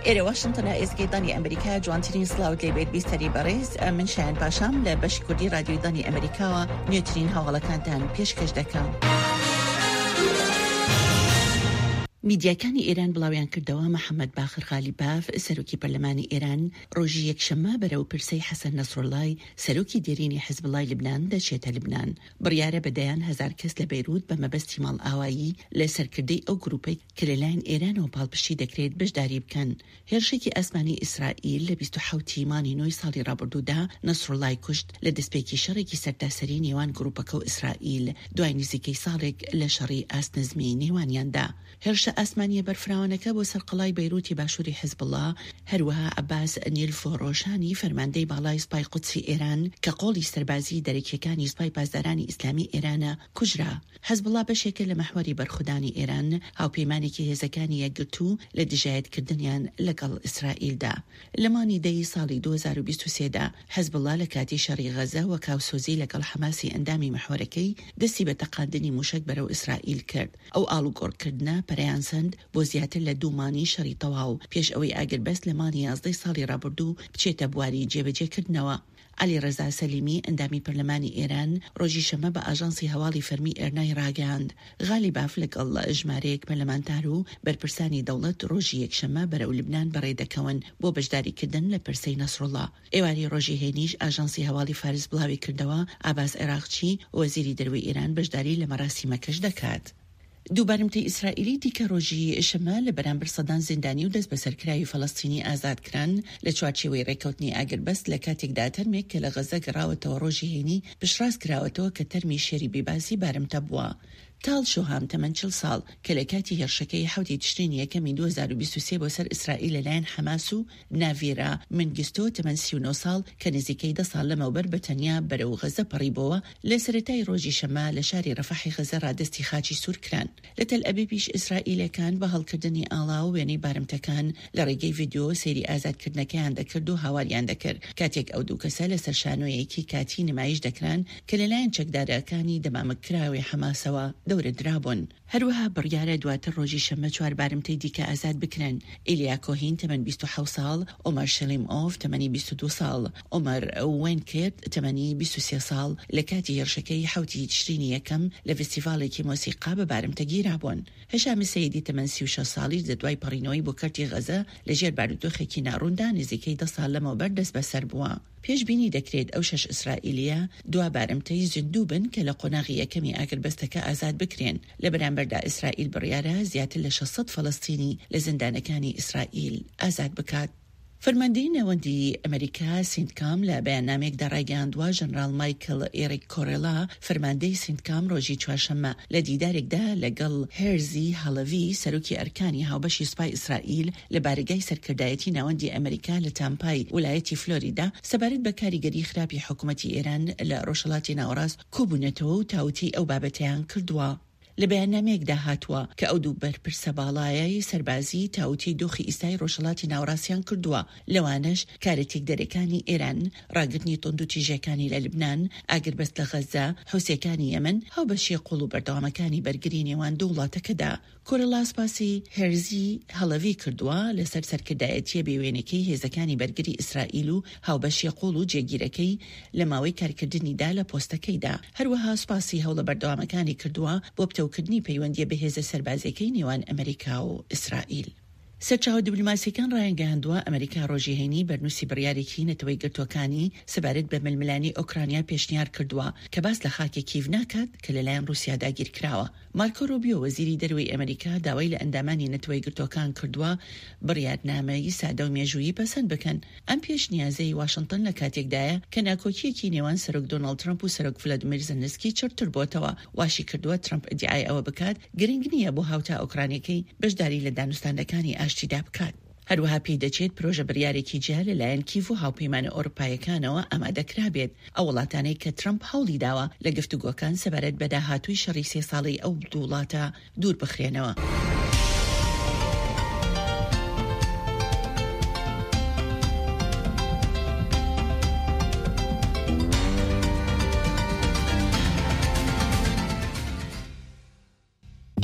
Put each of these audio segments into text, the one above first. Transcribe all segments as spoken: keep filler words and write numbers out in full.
إيري واشنطن إزگەی دانی ئەمریکا جوانترین سڵاوت لێ بێت بیستەری بەڕێز من شایان پاشام لە بەشی کوردی رادیۆی دانی ئەمریکاوە نوێترین هەواڵەکانتان پێشکەش دەکەم. میدیاکانی ئێران بڵاویان کردەوە محەممەد باخر غالیباف سەرۆکی پەرلەمانی ئێران ڕۆژی یەکشەممە بەرەو پرسەی حەسەن نەسڕڵای سەرۆکی دێرینی حیزبڵای لبنان دەچێتە لبنان. بڕیارە بەدەیان هەزار کەس لە بەیروت بە مەبەستی ماڵ ئاوایی لە سەرکردەی ئەو گروپەی کە لەلایەن ئێرانەوە پاڵپشتی دەکرێت بەشداری بکەن. هێرشێکی ئەسمانی ئیسرائیل لە بیست و حەوتی مانگی نۆی ساڵی ڕابردوودا نەسڕڵای کوشت لە دەستپێکی شەڕێکی سەرتاسەری نێوان گروپەکە و ئیسرائیل دوای نزیکەی ساڵێک لە شەڕی ئاستنزمی نێوانیاندا. هێرشە ئاسمانیە بەرفراوانەکە بۆ سەرقەڵای بەیروتی باشووری حیزبڵڵا هەروەها عەباس نیلفۆڕۆشانی فەرماندەی باڵای سوپای قودسی ئێران کە قۆڵی سەربازی دەرەکیەکانی سوپای پاسدارانی ئیسلامی ئێرانە کوژرا. حیزبڵڵا بەشێکە لە مەحوەری بەرخودانی ئێران هاوپەیمانێکی هێزەکانی یەکگرتوو لە دژایەتکردنیان لەگەڵ ئیسرائیلدا. لە مانگی دەی ساڵی دوو هەزار و بیست و سێدا حیزبڵڵا لە کاتی شەڕی غەزە و کاوسۆزی لەگەڵ حەماسی ئەندامی مەحوەرەکەی دەستی بە تەقاندنی موشک بەرەو ئیسرائیل کرد. ئەو ئاڵوگۆڕکردنە پەرەیان سند بۆ زیاتر لە دوومانی شەڕی تەواو پێش ئەوەی ئاگربەست لە مانگی یازدەی ساڵی ڕابردوو بچێتە بواری جێبەجێکردنەوە. علی ڕەزا سەلیمی ئەندامی پەرلەمانی ئێران ڕۆژی شەمە بە ئاژانسی هەواڵی فەرمی ئێرنای ڕاگەاند غالیباف لەگەڵ ژمارەیەک پەرلەمانتار و بەرپرسانی دەوڵەت ڕۆژی یەکشەمە بەرەو لبنان بەڕێدەکەون بۆ بەشداریکردن لە پرسەی نەسڕڵڵا. ئێواری ڕۆژی هێنیش ئاژانسی هەواڵی فارس بڵاوی کردەوە ئاباس عێراقچی وەزیری دەروی ئێران بەشداری لە مەراسیمەکەش دەکات. دووبارمتەی ئیسرائیلی دیکە ڕۆژی شەمە لە بەرامبەر سەدان زیندانی و دەست بە سەرکراوی فەڵەستینی ئازادکران لە چوارچێوەی ڕێکەوتنی ئاگربەست لە کاتێکدا تەرمێک کە لە غەزە گەڕاوەتەوە ڕۆژی هێنی پشتڕاست کراوەتەوە کە تەرمی شێری بێبازی بارمتە بووە. تاڵ شوهام تەمەن چل ساڵ کە لە کاتی هێرشەکەی حەوتی تشرینی یەکەمی دوو هەزار و بیست و سێ بۆ سەر ئیسرائیل لەلایەن حەماس و ناڤێرا منگستۆ تەمەن سی و نۆ ساڵ کە نزیکەی دە ساڵ لەمەوبەر بەتەنیا بەرەو غەزە پەڕیبەوە لە سەرەتای ڕۆژی شەمە لە شاری ڕەفەحی غەزە ڕادستی خاچی سوور کران. لە تەل ئەبیبیش ئیسرائیلەکان بە هەڵکردنی ئاڵا و وێنەی بارمتەکان لە ڕێگەی ڤیدیۆ سەیری ئازادکردنەکەیان دەکرد و هاواریان دەکرد کاتێک ئەو دوو کەسە لە سەر شانۆیەکی کاتی نمایش دەکران کە لەلایەن چەکدارەکانی دەمامکراوی حەماسەوە دەورە درابوون. هەروەها بڕیارە دواتر ڕۆژی شەمە چوار بارمتەی دیکە ئازاد بکرێن. ئیلیا کۆهین تەمەن بیست و حەوت ساڵ، ئۆمەر شەلیم ئۆف تەمەنی بیست و دوو ساڵ، ئۆمەر وێنکرد تەمەنی بیست و سێ ساڵ لە کاتی هێرشەکەی حەوتی تشرینی یەکەم لە فستیڤالێکی مۆسیقا بە بارمتە گیرابوون. هەشامی سەیدی تەمەن سی و شەش ساڵی لە دوای پەڕینەوەی بۆ کەرتی غەزە لەژێر بارودۆخێکی ناڕووندا نزیکەی دە ساڵ لەمەوبەر دەست بەسەر بووە. پێشبینی دەکرێت ئەو شەش ئیسرائیلیە دوا بارمتەی زیندوو بن کە لە قۆناغی یەکەمی ئاگربەستەکە ئازاد بکرێن. لە بەرامبەردا ئیسرائیل بڕیارە زیاتر لە شەشسەد فەڵەستینی لە زیندانەکانی ئیسرائیل ئازاد بکات. فەرماندەی نەوەندی ئەمریکا سینتکام لە بەیاننامێکدا ڕایگەاندووە ژەنرال مایکل ئێریک کۆڕێلا فەرماندەی سینتکام ڕۆژی چوارشەممە لە دیدارێکدا لەگەڵ هێرزی هەڵەوی سەرۆکی ئەرکانی هاوبەشی سوپای ئیسرائیل لە بارگای سەرکردایەتی ناوەندی ئەمریکا لە تامپای ویلایەتی فلۆریدا سەبارەت بە کاریگەری خراپی حکوومەتی ئێران لە ڕۆژهەڵاتی ناوەڕاست کۆبوونەتەوە و تاوتی ئەو بابەتیان کردووە. لە بەیاننامەیەکدا هاتووە کە ئەو دوو بەرپرسە باڵایەی سەربازی تاوتی دۆخی ئیسای ڕۆژهەڵاتی ناوەڕاستیان کردووە. لەوانش کارەتێک دەرەکانی ئێران، ڕاگرتنی تۆند و تیژەکانی لە لبنان، ئاگربەست لە غەزە، حوسیەکانی یەمەن، هاوبەشی قوڵ و بەردەوامەکانی بەرگری نێوان دوو وڵاتەکەدا. کۆرەلا سپاسی هێرزی هەڵەوی کردووە لەسەر سەرکردایەتیە بێوێنەکەی هێزەکانی بەرگری ئیسرائیل و هاوبەشی قوڵ و جێگیرەکەی لە ماوەی کارکردنیدا لە پۆستەکەیدا. هەروەها سپاسی هەوڵە بەردەوامەکانی کردووە بۆ پتەوکردنی پەیوەندیە بەهێزە سەربازیەکەی نێوان ئەمریکا و ئیسرائیل. سەرچاوە دیبلۆماسیەکان ڕایانگەیاندووە ئەمریکا ڕۆژی هەینی بەرنووسی بڕیارێکی نەتەوەی گرتوەکانی سەبارەت بە ململانی ئۆکرانیا پێشنیار کردووە کە باس لە خاکی کیڤ ناکات کە لەلایەن رووسیا داگیر کراوە. مارکۆ ڕۆبیۆ وەزیری دەروی ئەمریکا داوای لە ئەندامانی نەتەوەی گرتوەکان کردووە بڕیارنامەی سادە و مێژوویی پەسەند بکەن. ئەم پێشنیازەی واشنگتن لە کاتێکدایە کە ناکۆکیەکی نێوان سەرۆک دۆناڵد ترەمپ و سەرۆک ڤلادیمیر زەلەنسکی چرتر بۆتەوە. واشی کردووە ترەمپ ئیدعای ئەوە بکات گرنگ نییە بۆ هاوتا ئۆکرانیەکەی بەشداری لە دانوستاندەکانی ئاشتیدا بکات. هەروەها پێی دەچێت پرۆژە بڕیارێکی جیا لەلایەن کیڤ و هاوپەیمانە ئۆروپایەکانەوە ئامادەکرا بێت. ئەو وڵاتانەی کە ترەمپ هەوڵی داوە لە گفتوگۆکان سەبارەت بە داهاتووی شەڕی سێ ساڵەی ئەو دوو وڵاتە دوور بخرێنەوە.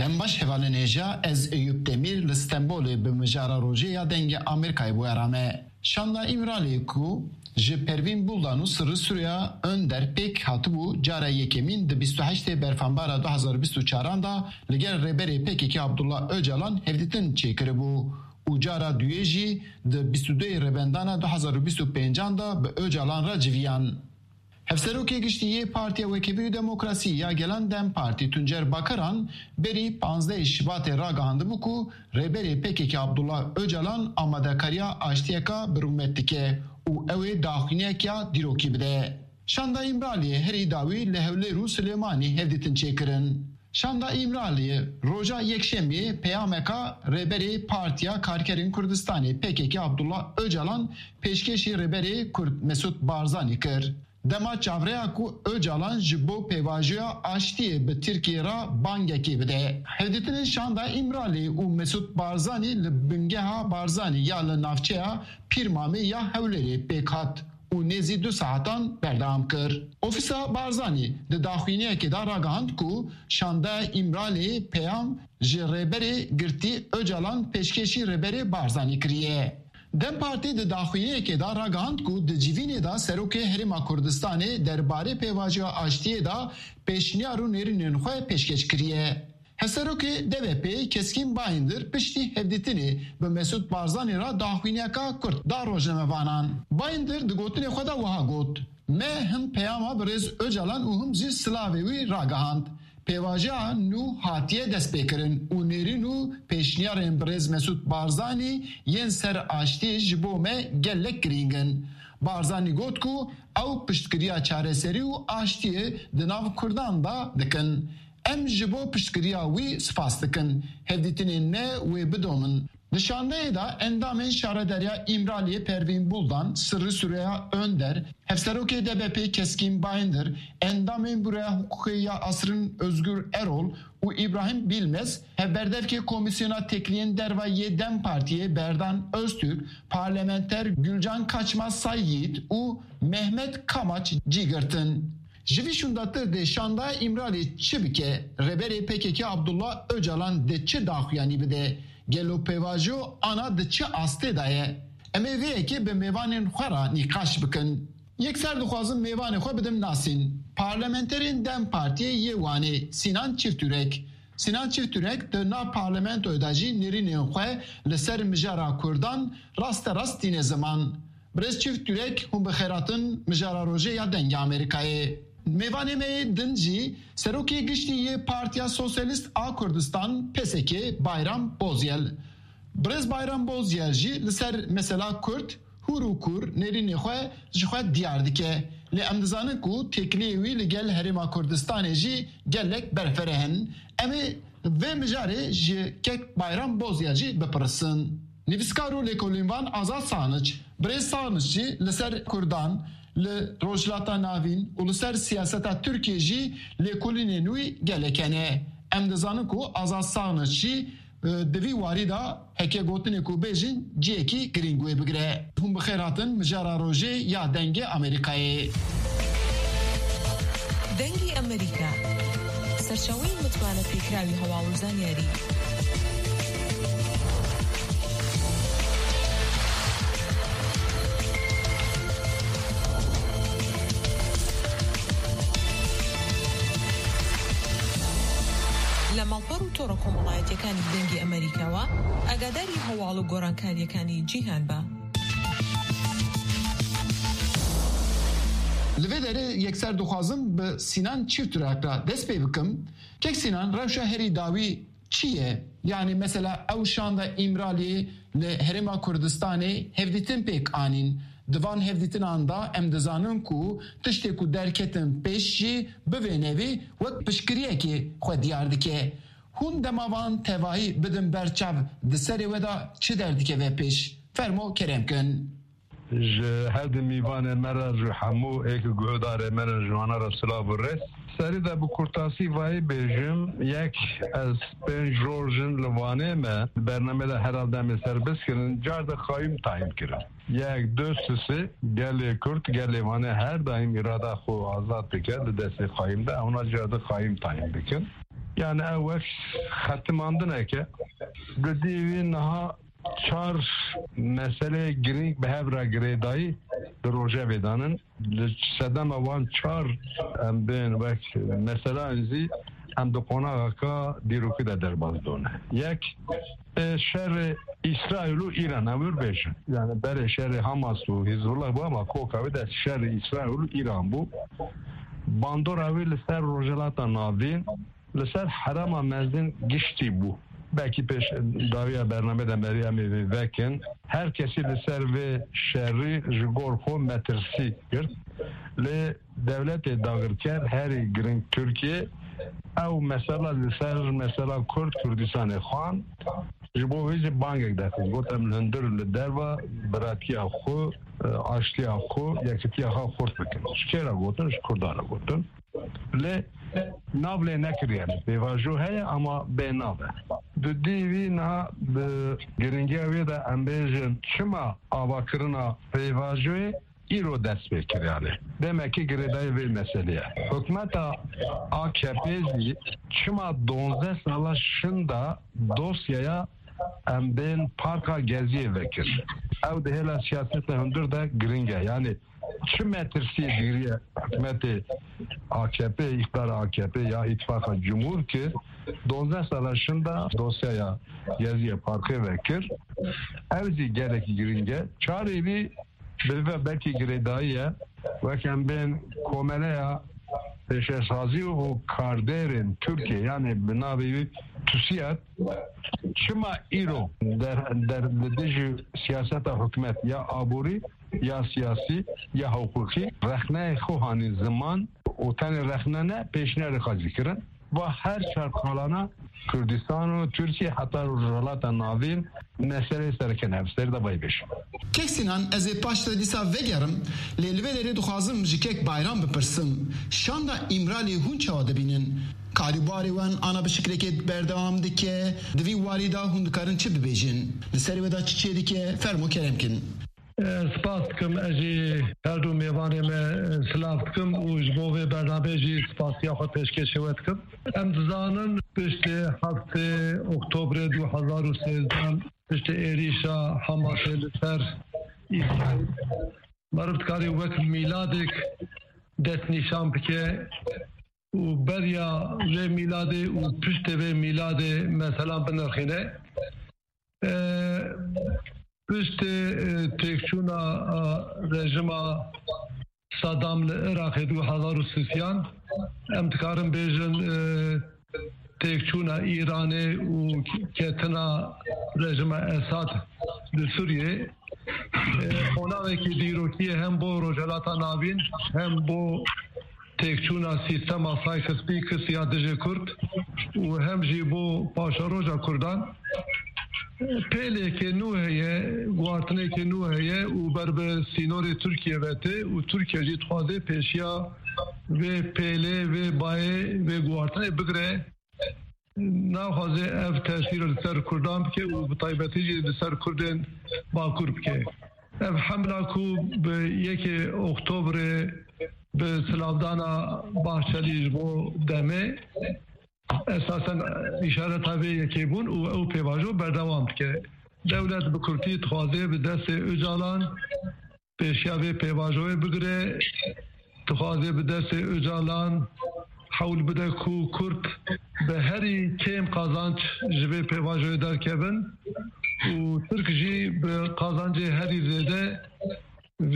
Dembaş hevalêneja ez Eyüp Demir li Stenbolê bi mijara rojê ya dengê Amerîkayê bûye me. Şanda İmralı'yı ku ji Pervin Buldan û Sırrı Süreyya önder pêk hatibû cara yekemîn di bîst û heştê berfanbara du hezar bîst û çaran da li gel rêberê P K K Abdullah Öcalan hevdîtin çêkiribû. û cara duyê jî di bîst û duê rêbendana du hezar û bîst û pêncan da bi Öcalan re civiyan. Hevserokê giştî Partiya Wekîbî û Demokrasî ya Gelan Dem Partî Tuncer Bakaran berî panzdehê Şibatê ragihandibû ku rêberê P K K Abdullah Öcalan amadekariya aştiyeka bi rûmet dike û ew ê daxuyanekya dîrokî bide. Şanda İmralı'yê herî dawî li Hewlêr û Silêmanî hevdîtin çêkirin. Şanda İmralı'yê roja yekşemiyê peyameka rêberê Partiya Karkerên Kurdistanê P K K Abdullah Öcalan pêşkêşî rêberê Kurd Mesut Barzanî kir. Dema çavreya ku Öcalan ji bo pêvajiya aştiyê bi Tirkiye ra bangekê bide. Hevdîtinên şanda İmralı û Mesut Barzanî li bingeha Barzanî ya li navçeya Pîrmamê ya Hewlêrê pêk hat û nêzî du saetan berdewam kir. Ofîsa Barzanî di daxuyaniyekê da ragihand ku şanda İmralı'yê peyam ji rêberê girtî Öcalan pêşkêşî rêberê Barzanî kiriye. Dem Partî di daxuyaniyekê da ragihand ku di civînê da Serokê Herêma Kurdistanê derbarê pêvajiya aştiyê da pêşniyar û nêrînên xwe pêşkêş kiriye. Hevserokê D V P Keskin Bayındır piştî hevdîtinê bi Mesut Barzanî ra daxuyaniyeka Kurd da rojnamevanan. Bayındır di gotinê xwe da wiha got. Me him peyama bi rêz Öcalan û him jî silavê wî ragihand. Pêvajiya nû hatiye destpêkirin û nêrîn û pêşniyarên bi rêz Mesut Barzanî yên ser aştiyê ji bo me gelek girîng in. Barzanî got ku ew piştkiriya çareserî û aştiyê di nav Kurdan da dikin. Em ji bo piştkiriya wî spas dikin. Hevdîtinên me wê bidomin. Di şandeyê da endamên şarederiya İmralı'yê Pervin Buldan, Sırrı Süreyya Önder, Hevserokê D B P Keskin Bayındır, endamên Buraya Hukukê ya Asrın Özgür Erol û İbrahim Bilmez, hevberdevkê Komisyona Tekliyên Dervayê Dem Partiye Berdan Öztürk, parlamenter Gülcan Kaçmaz Sayyid û Mehmet Kamaç cîgirtin. Ji şundatır de şanda İmralı çi bike, rêberê P K K Abdullah Öcalan de çi daxuyanî bide, gelo pêvajiyo ana di çi astê da ye. Em ê vê yekê bi mêvanên xwe ra nîqaş bikin. Yekser dixwazim mêvanê xwe bidim nasîn. Parlamenterên Dem Partiyê yê wanê Sinan Çiftürek. Sinan Çiftürek di nav parlamentoyê da jî nêrînên xwe li ser mijara Kurdan raste rast tîne ziman. Birêz Çiftürek hûn bi xêratin mijara rojê ya dengê Amerîkayê. Mêvanê me din jî Serokê Giştî yê Partiya Sosyalist a Kurdistan P S K Bayram Bozyel. Birêz Bayram Bozyel jî li ser mesela Kurd hûr û kur nêrînê xwe ji xwe diyar dike. Lê em dizanin ku tekliyê wî li gel Herêma Kurdistanê jî gelek berfere hin. Em ê vê mijarê ji kek Bayram Bozyel jî bipirsin. Nivîskar û lêkolînvan Azad Saniç. Birêz Saniç jî li ser Kurdan, li rojhilata navîn û li ser siyaseta Tirkiye jî lêkolînên wî gelek hene. Em dizanin ku Azad Saniç jî di vî warî da heke gotinê ku bêjin ciyekî girîng wê bigire. Hûn bi xêr hatin mijara rojê ya dengê Amerîkayê. Dengê Amerîka serçeweyên mitwana pêkrawî hewalûzan yarî. لە ماڵپەڕ و تۆڕە کۆمەڵایەتیەکانی دەنگی ئەمریکاوە ئاگاداری هەواڵ و گۆڕانکاریەکانی جیهان بە. Li vê derê yekser dixwazim bi Sinan Çiftürek ra dest pê bikim. Kek Sinan rewşa herî dawî çi ye? Yani mesela ew şanda İmralı'yê li Herêma Kurdistanê hevdîtin pêk anîn. Divan hevdîtinan da em dizanin ku tiştê ku derketin pêş jî bi vê nevê wek piştgiriyekê xwe diyar dike. Hûn demavan tevahî bidin berçav di serê we da çi derdike ve pêş? Fermo kerem kin. Ji her di mîvanên me re ji hemû êk guhdarê me re ji wan re silav û rêz. Serî de bi kurtasî vayî bêjim yek ez pênc rojin li wanê me bername de herhalde em ê serbest kirin car de xayîm tayin kirin. Yek du sisê gelê Kurd gelê wanê her daîm îrada xwe azad dike li destê xayîm de ewna car de xayîm tayin bikin. yani evvel xatımandın ki gıdivi naha çar mesele giring behevra giredayı proje vedanın sedem avan çar em ben vek mesela enzi em de konağa ka diruki de derbaz done yek şer İsrail'u İran ömür beşin yani bere şer Hamas u Hizbullah bu ama kokavi de şer İsrail'u İran bu bandor avi liser rojelata navin liser harama mezdin gişti bu belki peş daviya bernamede Meryem'i vekin herkesi liser ve şerri jigor xo metrsi kir le devlet dağırker her girin Türkiye ev mesela liser mesela Kürt Kürdistan'ı xan jibo vizi bangek dafiz gotem lendür le derva bratiya xo aşliya xo yakitiya xo xort bikin şkera gotin şkurdana gotin le navle nekir yani bevajo heye ama be nave de divi na de geringe ve de ambejin çima avakırına bevajoye iro dest bekir yani demek ki gireday ve meseleye hükümeta A K P'yi çima donze salaşında dosyaya emben parka geziye vekir ev de hele siyasetle hündür de geringe yani şu metresi diriye hükümeti A K P, iktidar A K P ya ittifaka cumhur ki donze salaşında dosyaya yazıya parkı vekir evzi gereki giringe çarevi bilve belki giredaiye vekem ben komeleya peşesazi o karderin Türkiye yani binavi TÜSİAD çima iro der der dediği siyasete hükümet ya aburi ya siyasi ya hukuki rehne hani zaman o tane rehnene peşine rekazi kirin ve her şartlarına Kürdistan ve Türkiye hatta Rojalata navin mesele serken hepsleri de baybeş. Keksinan ez paşta disa vegerim lelveleri duhazım jikek bayram bipırsım. Şanda İmrali hunça debinin karibari wan ana bişikreket berdevam dike devi varida hundukarın çi bibejin. Liseri veda çiçeği dike fermo keremkin. سپاس کم اجی هر دو میوانه me سلاف کم و جبوه برنامه جی سپاسیا خود پیشکش شود کم امتزانن پشت هفته اکتبر دو هزار و سیزده پشت ایریشا حماس لسر اسرائیل مربط کاری وقت میلادک دست نشان بکه و بریا و میلاده و پشت و میلاده مثلا بنرخینه پشت تکچونا رژیما صدام لعراق دو هزار و سیزده امتکارم بیجن تکچونا ایرانی و کتنا رژیما اساد لسوریه خوناوی که دیروکی هم با روجلاتا نابین هم با تکچونا سیستم آسای کسبی کسی یادجه کرد و هم جی با پاشا روجا کردان پله که نوعیه گوارتنه که نوعیه و بر به سینور ترکیه وته و ترکیه جیت خواهده پیشیا و پله و بایه و گوارتنه بگره نخواهده اف تشکیل لسر کردان بکه و بطایبتی جی لسر کردن باکور بکه اف حمله کو به یک اکتبر به سلافدانا باحچلیج بو دمه اساسا اشارت هاوی یکی بون و او پیواجو بردوام که دولت بکرتی تخوازه به دست اجالان پیشیاوی پیواجوی بگره تخوازه به دست اجالان حول بده کو کرد به هری کم قازانچ جبه پیواجوی در کبن و ترک جی به قازانچ هری زیده و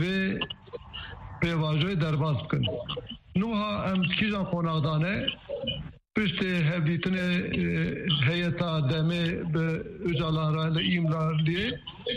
پیواجوی درباز بکن نوها امسکیجان خوناغدانه پشت هفدیتن هیئتا دمه به اجالان را ایمرار لیه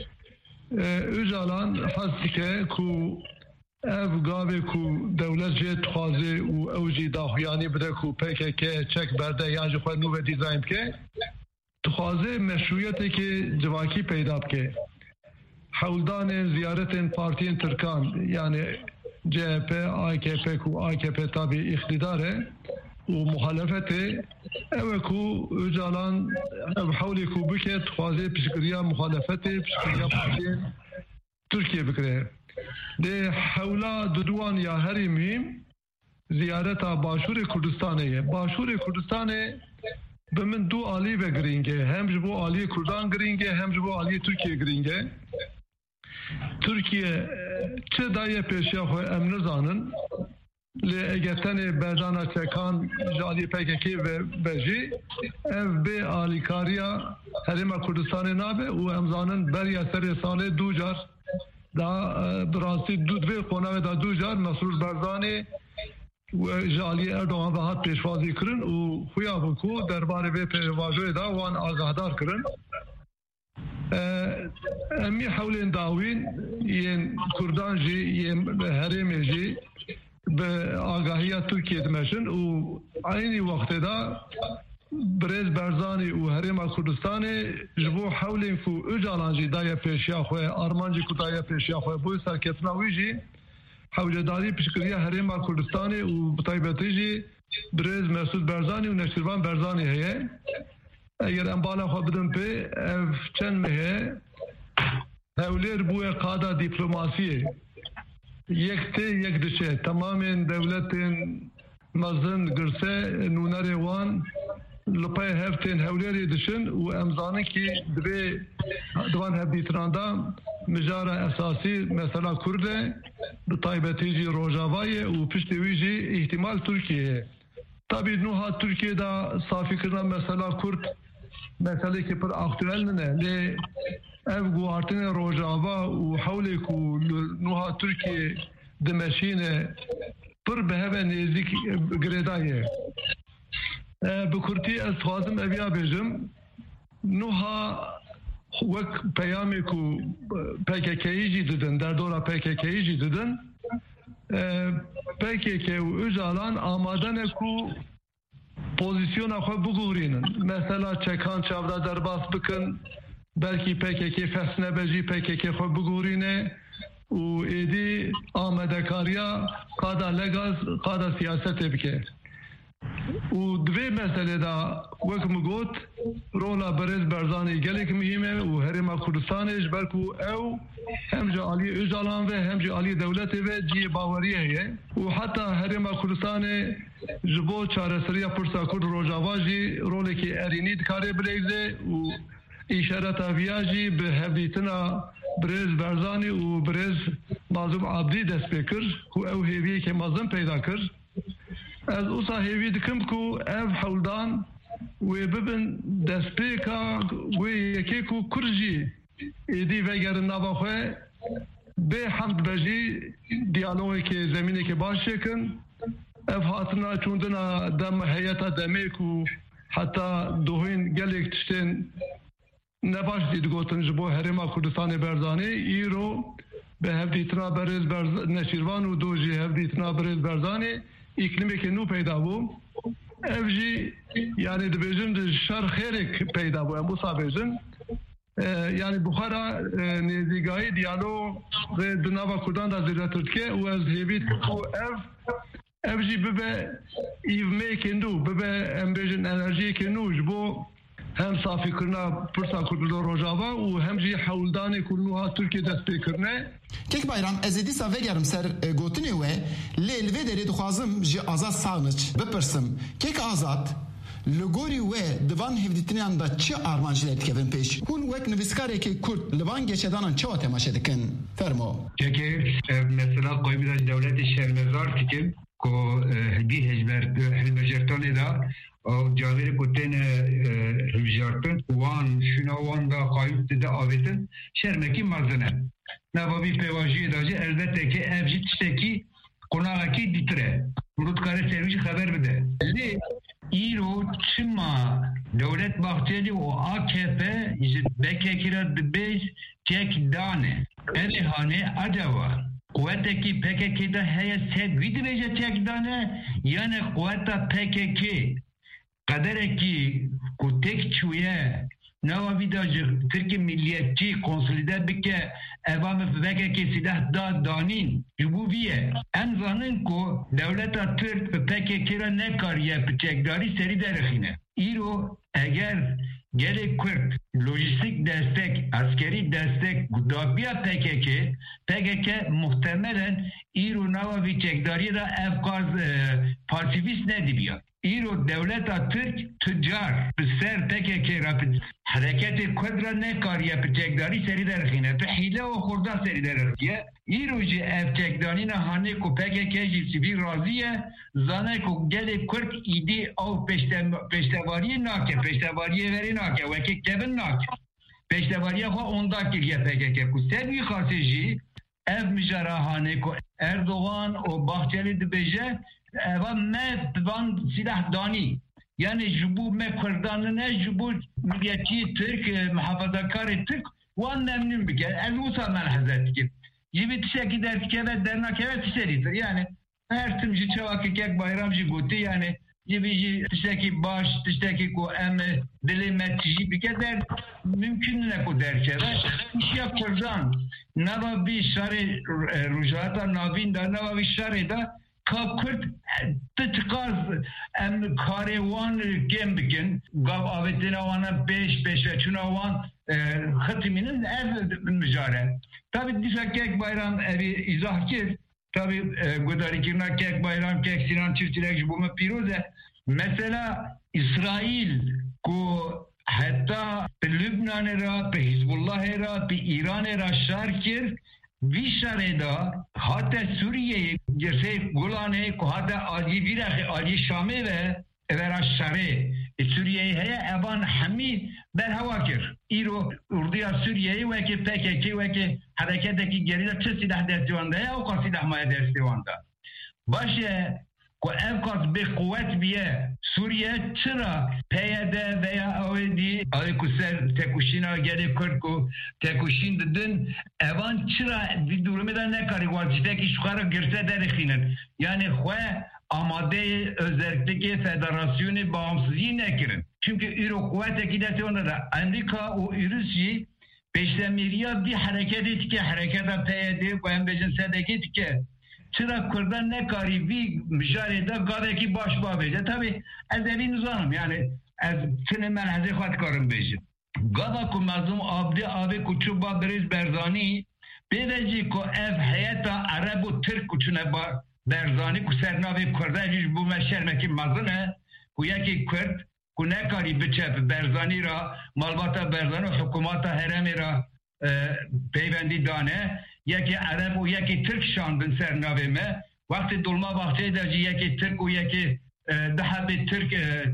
اجالان حسی که کو اف گاوه کو دولت جه تخوازه و اوجی داخویانی بده کو پکه که چک برده یا جو خود نوه دیزاین که تخوازه مشروعیتی که جواکی پیدا بکه حولدان زیارت پارتین ترکان یعنی C H P, A K P ku A K P tabi iktidare و مخالفته او کو اجالان حولی کو بکت خوازه پیشگیری مخالفته پیشگیری پارتی ترکیه بکره ده حولا دودوان یا هری مهم ziyareta Başûrê Kurdistanê ye. Başûrê Kurdistanê bi min du alî ve girîng e. Hem ji bo aliyê Kurdan girîng e, hem ji bo aliyê Tirkiye girîng e. Türkiye çi daye pêşiya xwe em nizanin. Lê eger tenê berdana çekan ji aliyê P K K ve bejî ev bê alîkariya Herêma Kurdistanê nabe û em zanin beriya serê salê du car da bi rastî du divê qonavê da du car Mesrûr Barzanî ji aliyê Erdogan ve hat pêşwazî kirin û xuya bû ku derbarê vê pêvajoyê da wan agahdar kirin. Em ê hewlên dawîn yên Kurdan jî yên herêmê jî bi agahiya Tirkiye dimeşin û aynî wextê da Birêz Barzanî û Herêma Kurdistanê ji bo hewlên ku Öcalan jî daye pêşiya xwe, armancê ku daye pêşiya xwe bû serketina wî jî hewledarî piştgiriya Herêma Kurdistanê û bi taybetî jî Birêz Mesûd Barzanî û Neşirvan Barzanî heye. Eger em bala xwe bidin pê ev çend me heye hewlêr bûye qada dîplomasiyê. Yek tê yek dişe tamamên dewletên mezin girse nûnerê wan li pê hevtên hewlêrê dişin û em zanin ki divê divan hevdîtinan da mijara esasî mesela Kurd e bi taybetî jî Rojavayê û piştî wî jî îhtimal Tirkiyeyê. Tabî nûha Tirkiyeyê safîkirina mesela Kurd meselekî pir aktûel ne lê ev guhartinê Rojava û hewlê ku nûha Tirkiye dimeşîne pir bi heve nêzik girêdayê. Bi Kurtî ez dixwazim ev ya bêjim nûha wek peyamê ku P K K'yî jî didin derdora P K K'yî jî didin P K K û Öcalan amade ne ku pozisyona xwe biguhrînin. Mesela çekan çavda derbas bikin belkî P K K fesnebe jî P K K xwe biguhrîne û êdî amedekariya qada legaz qada siyasetê bike. û divê meselê da wek min got rola Birêz Barzanî gelek mihîm e û Herêma Kurdistanê ji ber ku ew hem ji aliyê Öcalan ve hem ji aliyê dewletê ve ciyê bawerî heye û heta Herêma Kurdistanê ji bo çareseriya pirsa Kurd Rojava jî rolekî erînî dikare bilêze û îşareta viya jî bi hevdîtina Birêz Barzanî û Birêz Mazlûm Abdî dest pê kir ku ew hêviyekê mezin peyda kir. Ez wisa hêvî dikim ku ev hewldan wê bibin destpêka wê yekê ku Kurd jî êdî vegerin nava xwe bê hemd be jî diyalogekê zemînekê baş çêkin. Ev hatina çûndina dem heyeta demê ku heta dohên gelek tiştên nebaş dî digotin ji bo Herêma Kurdistanê Barzanî îro bi hevdîtina Birêz Neşîrvan û do jî hevdîtina Birêz Barzanî îklimekê nû peyda bû. Ev jî yani dibêjin di şer xêrek peyda bû em wisa bêjin. Yani buxara nêzîgahî diyalog di nava Kurdan da zêdetir dike û ez hêvî ku ev ev jî bibe îvmeyekê nû bibe em bêjin enerjiyekê nû ji bo hem safîkirina pirsa Kurd Rojava û hem jî hewldanê ku nûha Tirkiye dest pêkirine. Kekbayram ez ê dîsa vegerim ser gotinê we lê li vê derê dixwazim ji Azad Sağniç bipirsim kek Azad li gorî we divan hevdîtiniyan da çi armancîler dikevin pêş hûn wek nivîskarekê Kurd li van geçedanan çawa temaşe dikin fermo. Kekê mesela qoybîda dewletê şermezar dikin ku hidî hejber hilvejertanê da cavêrê ku tên hilvejertin wan şûna wan da qayût dide avêtin şermekî mezin e. Navavî pêvajiyê da jî elbette ki ev jî tiştekî qonaqekî dîtir e. Rûdkarê servî jî xeber bide. Lê îro çima Dewlet Bahçeli û A K P ji P K K re dibêj tek dane. Erê hane acaba kuvvetekî P K K'da heye sed wî dibêje tek dane yani kuvveta P K K kaderekî ku tek çûye nava vî da ji Tirkiye milliyetçî konsolîde bike evam P K K silah da danîn ji bo vî ye. Em zanin ku dewleta Tirk bi P K K re nekariye bi çekdarî serî derexîne. Îro eger gelek Kürt lojistik destek, askeri destek dabiya P K K, P K K muhtemelen İro nava ve çekdariye da evkaz pasifist nedibiyat. İro devleta Türk tüccar ser P K K rapid hareketi Kudra ne kar yapacak dari seri derhine pe hile o khurda seri derhiye İro ji ev çekdanina hane ko P K K ji sivil raziye zane ko gele Kürt idi av peşte peştevariye nake peştevariye veri nake ve ki kevin nake peştevariye ho onda kiriye P K K ku sebi khasiji ev mijara hane ko Erdoğan o Bahçeli dibeje eva me van silah dani yani jubu me kurdanına jubu milliyetçi Türk muhafazakar Türk wan memnun bike elusa melhazet ki gibi tişeki der ki ve dernak evet tişeridir yani her tümcü çavaki kek bayramcı guti yani gibi tişeki baş tişeki ko em dilemetçi bike der mümkün ne ko der ki ve işya kurdan nava bir şari rujata navin da nava bir şari da Kürt tıtkaz em karevan gem bikin gav avetine wana beş beş ve çuna wan xatiminin ev mücare. Tabi dişa kek bayram evi izah kir. Tabi godari kirna kek bayram kek sinan çiftçilik bu me piroze. Mesela İsrail ku hatta Lübnan era, Hizbullah era, İran era şarkir Vişareda hatta Suriye'yi gerçe Golan'e ko hatta Ali Virak'ı Ali Şam'e ve evera Şare Suriye'yi heye evan hami berhavakir. İro Urduya Suriye'yi ve ki P K K ve ki hareketteki geride çı silah destiwanda ya o kadar silah maya destiwanda. Başe ko evkaz bir kuvvet biye Suriye çıra P Y D veya O E D aykuser tekuşina geri Kürt ko tekuşin dedin evan çıra bir durumda ne kari vazifeki şu kadar girse derikinin yani xwe amade özellikle federasyonu bağımsızlığı ne kirin çünkü İro kuvvet ekideti onda da Amerika o Rusya peşlemiriya bir hareket etki harekete P Y D ve embejin sedek etki çıra kurdan ne kari bir mücarede gaveki baş babece tabi ez evin uzanım yani ez sene melhaze khat karım bejim gava ku mazlum abdi abi kuçuba beriz berzani bedeci ko ev hayata arabu Türk kuçuna berzani ku sernavi kurdaciş bu meşermeki mazlune ku yeki Kürt ku ne kari biçep berzani ra malbata berzani hükümata heremi ra peyvendi dane yeki Arap o yeki Türk şandın sernavime vakti dolma vakti de yeki Türk o yeki daha bir Türk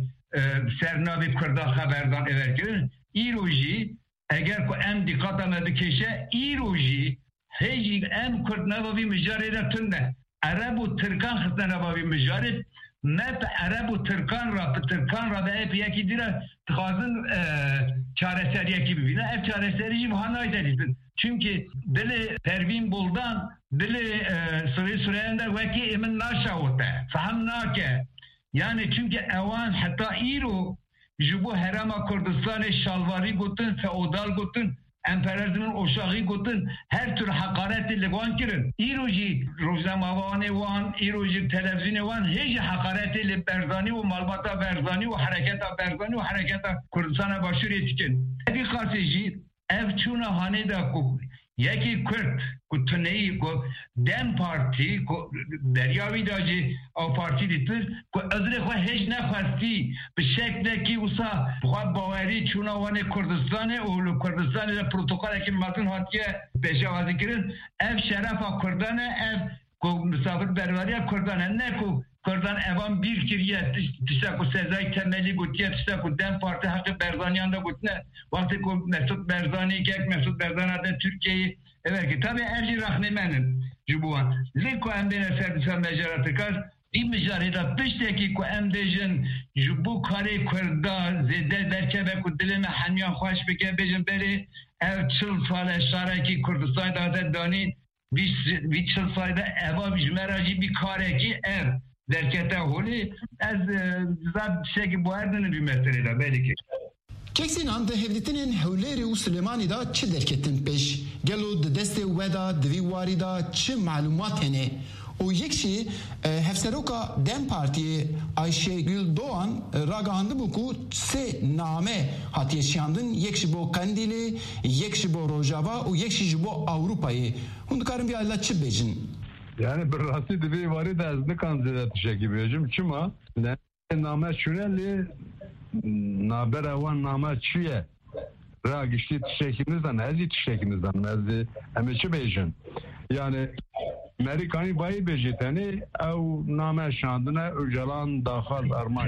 sernavi kurda haberdan everkin İroji eğer ko em dikkata medikeşe İroji heci em Kürt navavi mücadele tünde Arap o Türkan hıtna navavi mücadele met Arap o Türkan ra Türkan ra ve hep yeki dire tıkazın çareseri yeki bibine ev çareseri bu hanaydı çünkü dili Pervin Buldan dili e, Suri Suriye'nde veki emin naşa ota faham nake yani çünkü evan hatta İro jubu herama Kurdistan'ı şalvari gutun feodal gutun emperyalizmin oşağı gutun her tür hakareti levan kirin İroji roznamavane wan İroji televizyonu wan hiç hakareti le berzani ve malbata berzani ve hareketa berzani ve hareketa Kurdistan'a başvuru etkin bir kasıcı ev çuna haneda ku yeki Kürt ku tneyi ku Dem Parti ku deryavi dacı o parti ditir ku azre xwe hiç ne xwesti bi şekle ki usa xwe baweri çuna wane Kurdistan'e o Kurdistan'e de protokoleki mazın hatiye peşavazi kirin ev şerefa Kurdan'e ev ku misafir berveriye Kurdan'e ne ku Kurdan evan bir kiriye tişta ku sezai temeli gutiye tişta ku Dem Parti hakkı Berzaniyan da gutne vakti ku Mesut Berzani kek Mesut Berzani de Türkiye'yi evet ki tabi erci rahnemenin jubuan liko embene serdisa mecaratı kaz bir mecarida pişteki ku embejin jubu kare kurda zede derkebe ku dilime hanyan hoş bike bejin beri ev çıl sale şaraki Kürdistan'da da dani bir çıl sayda eva bijmeracı bir kare ki ev derkete holi ez zab şeki bu erdinin bir meselede belki. Keksin an de hevditinin hevleri u Süleymanî da çi derketin peş gelo de deste weda di vî warî da çi malumat hene O yekşi Hefseroka Dem Parti'ye Ayşegül Doğan ragahandı bu ku se name hatiye şandın yekşi bo Kandili, yekşi bo Rojava, o yekşi bo Avrupa'yı. Hundukarın bir ayla çı bejin. Yani bir rasi dibi varı da azlı kanzıda tüşeki bejim. Çuma ne name şuneli naber avan name çüye. Ra gişti tüşekinizden, ezi tüşekinizden, ezi emeçi bejin. Yani Amerika'yı bayi bejeteni ev name şandına öcalan dahil arman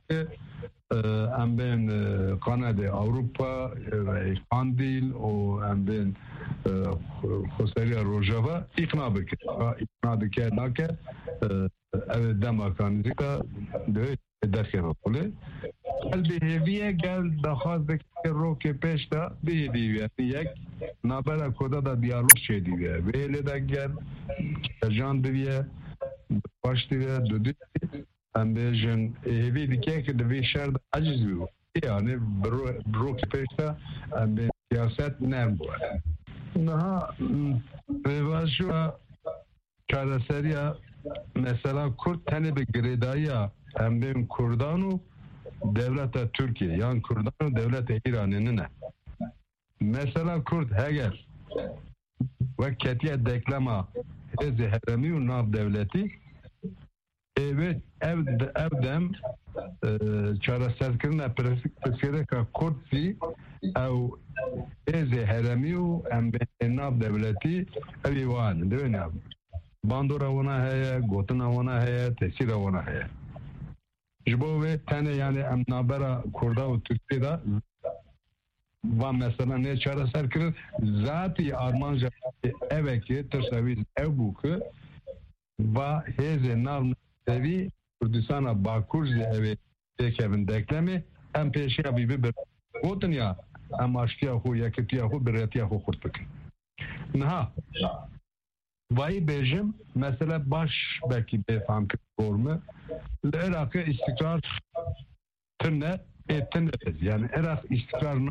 em ben Kanada, Avrupa, Kandil, o em ben Xoseriya Rojava ikna bikir. İkna dike nake ev demokranizika de derke bakılı. El beheviye gel daha dike roke peşta beheviye yek nabera koda da diyalog şey diye. Böyle de gel can diye baş diye dödü. Hem de jen evi dike ki de bir şerde aciz bu. Yani roke peşta hem de siyaset ne bu? Naha revajı çareseriya mesela Kürt tane bir gredaya hem de Kurdanu devlete Türkiye yani Kurdanu devlete İran'ın ne? Mesela Kürt heger ve ketiye deklama ezi heremi u nav devleti evet ev evdem çaresizliklerine preskere ka Kürtsi ev ezi heremi u em nav devleti evi van değil mi? Bandora ona heye, gotuna ona heye, tesira ona heye. Jibo ve tane yani em nabera Kurda u Türkiye'de ve mesela ne çareser kırır zati Armanca eveki terseviz ev buku ve heze nav evi Kürdistan'a Bakurzi evi tekevin deklemi em peşiya bibi bir gotun ya em aşkiya hu yakitiya hu biretiya hu kurtuk. Naha vay bejim mesela baş belki befam formu Irak'ı istikrar tırne ettiniriz. Yani Irak istikrarını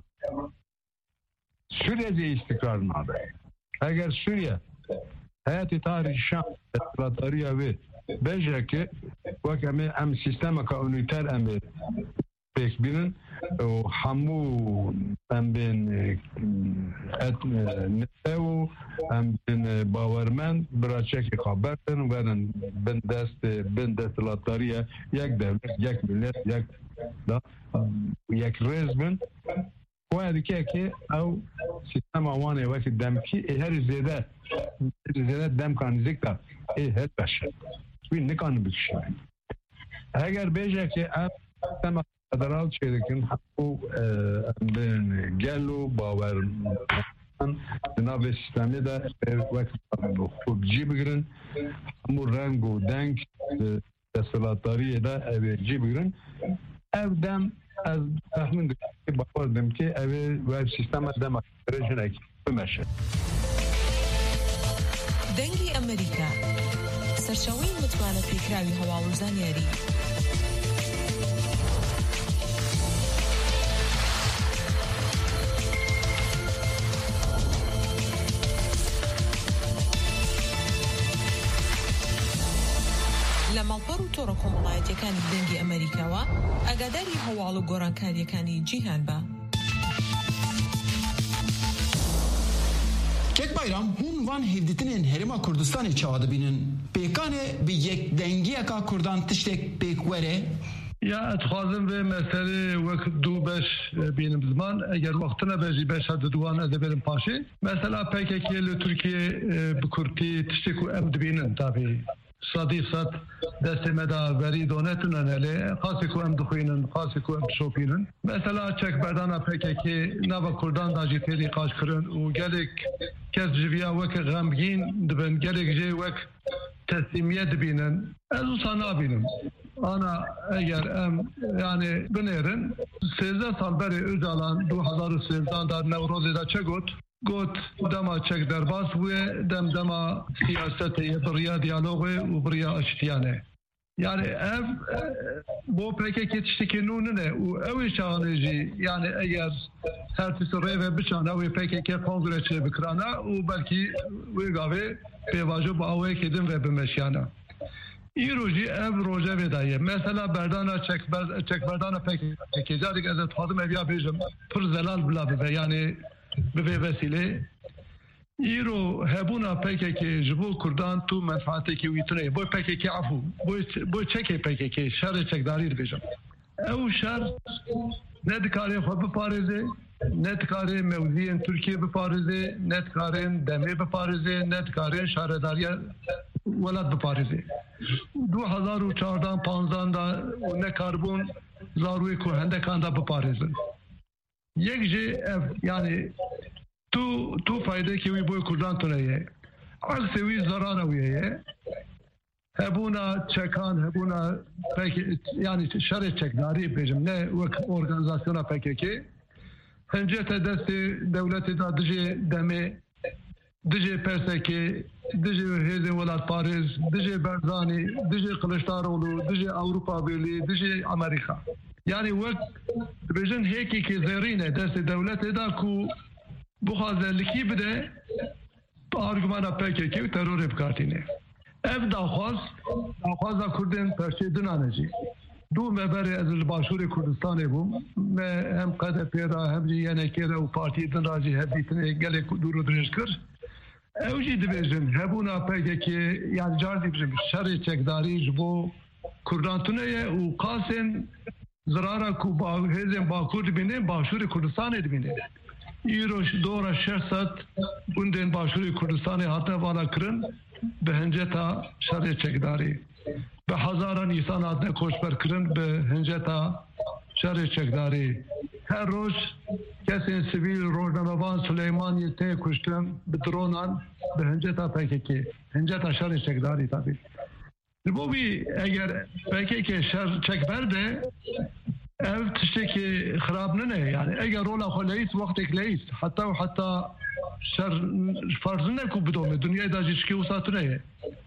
Suriye istikrarını adı. Eğer Suriye hayatı tarihi Şam tarihi ve bence ki vakame em sistema ka üniter em pek binin o hamu em ben et nesev em ben bavermen bırakacak haberden veren ben dest ben dest la tarihi yak devlet yak millet yak da yak rezmen وهذه كي أو سيستم وانه وقت دم كي هر زيادة زيادة دم كان زيكتا إيه هاد بشر وين نكان بتشي هاجر بيجا كي أب سيستم فدرال شركين حقو بين جالو باور جناب السيستمي ده وقت خوب جيب جرن مو رنگو دنك دستلاتاری ده جي بگیرن ev dem az tahmin ki bakardım ki evi web sistema dem rejine meşe dengi Amerika serçawî mutmana pêkravî hewalûzaniyarî لە ماڵپەڕ و تۆڕە کۆمەڵایەتیەکانی دەنگی ئەمریکاوە ئاگاداری هەواڵ و گۆڕانکاریەکانی جیهان بە. Kek bayram hun van hevditinin Herima Kurdistan'ı çağıdıbinin pekane bir yek dengiyeka Kurdan tiştek pekwere Ya etxazım ve mesele vakit du beş benim zaman eğer vaktine bezi beş adı duan edebelim paşi. Mesela P K K ile Türkiye bu Kürt'i tişteku emdibinin tabi. صديقات دستمه دا وری دونتونن هلی خاصی کو ام دخوینن خاصی کو ام شوپینن مثلا چک بدانا پککی نوا کردان دا جیتری قاش کرن و گلک کس جویا وک غمگین دبن گلک جی وک teslimiyet binin. Ez sana binim. Ana eğer em yani binerin sezde salberi Öcalan iki bin sezdan da Nevroz'da çegot got dema çek derbas ve dem dema siyaseti briya diyalogu ve briya aştiyane. Yani ev bu P K K tişteki nune u ev şanıcı yani eğer her türlü reve biçana u P K K kongreçe bikrana u belki u gave pevajo bawe kedin ve bimeşyana. İroji ev roja vedaye. Mesela berdana çekber çekberdana P K K zadik az tadım ev ya bejim pır zelal bla be yani be vesile. İro hebuna P K K jibo Kurdan tu menfaateki uytune. Bu P K K afu. Bu bu çeke P K K şer çekdarir bejim. Ev şer ne dikare xwe biparize, ne dikare mevziyen Türkiye biparize, ne dikare deme biparize, ne dikare şaredariya velat biparize. دو هزار و چهارده پانزده دا نه کاربون زاروی کو هندکان دا بپارزن یک جه یعنی تو تو فایده که وی بوی کردان تونهیه عکس وی ضراره ویه هبونا چکان هبونا yani şeref çekdari bejim ne organizasyona P K K hence tedesti devleti da dice deme dice perseki dice heze velat Paris dice Berzani dice Kılıçdaroğlu dice Avrupa Birliği dice Amerika yani vek bejin heki ki zerine desti devleti da ku bu hazırlıki bir de argümana P K K terör epkatine ev daxwaz daxwaza Kurdên perçe dinaneci du me berê ez li Başûrê Kurdistanê bûm me hem K D P ra hem jî Yenekê re û partiyê din ra jî hevdîtinê gelek dûr û dirêj kir ew jî dibêjin hebûna P K K yani car dibêjin şerê çekdarî ji bo Kurdan tuneye û qasên zirara ku hêzên Bakur dibîne Başûrê Kurdistanê dibîne îro dora şeş sed gundên Başûrê Kurdistanê hatine vala kirin به هنجتا شر چکداری به هزاران انسان آدم کوشبر کردن به هنجتا شر چکداری هر روز کسی سیویل روزنامه‌نگاران سلیمانی ته کشتن به درونان به هنجتا پککی هنجتا شر چکداری تابی لبوی اگر پککی شر چکبرده ev tişteki xarab ne yani eğer rola xoleyis vaktek leis hatta hatta şer farzı ne ku bidome dünyada jişki usatune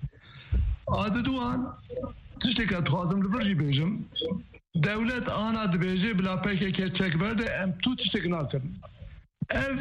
adı duan tişteki atxazım libirji bejim devlet ana dibêje bila P K K çekberde em tu tişteki nakin ev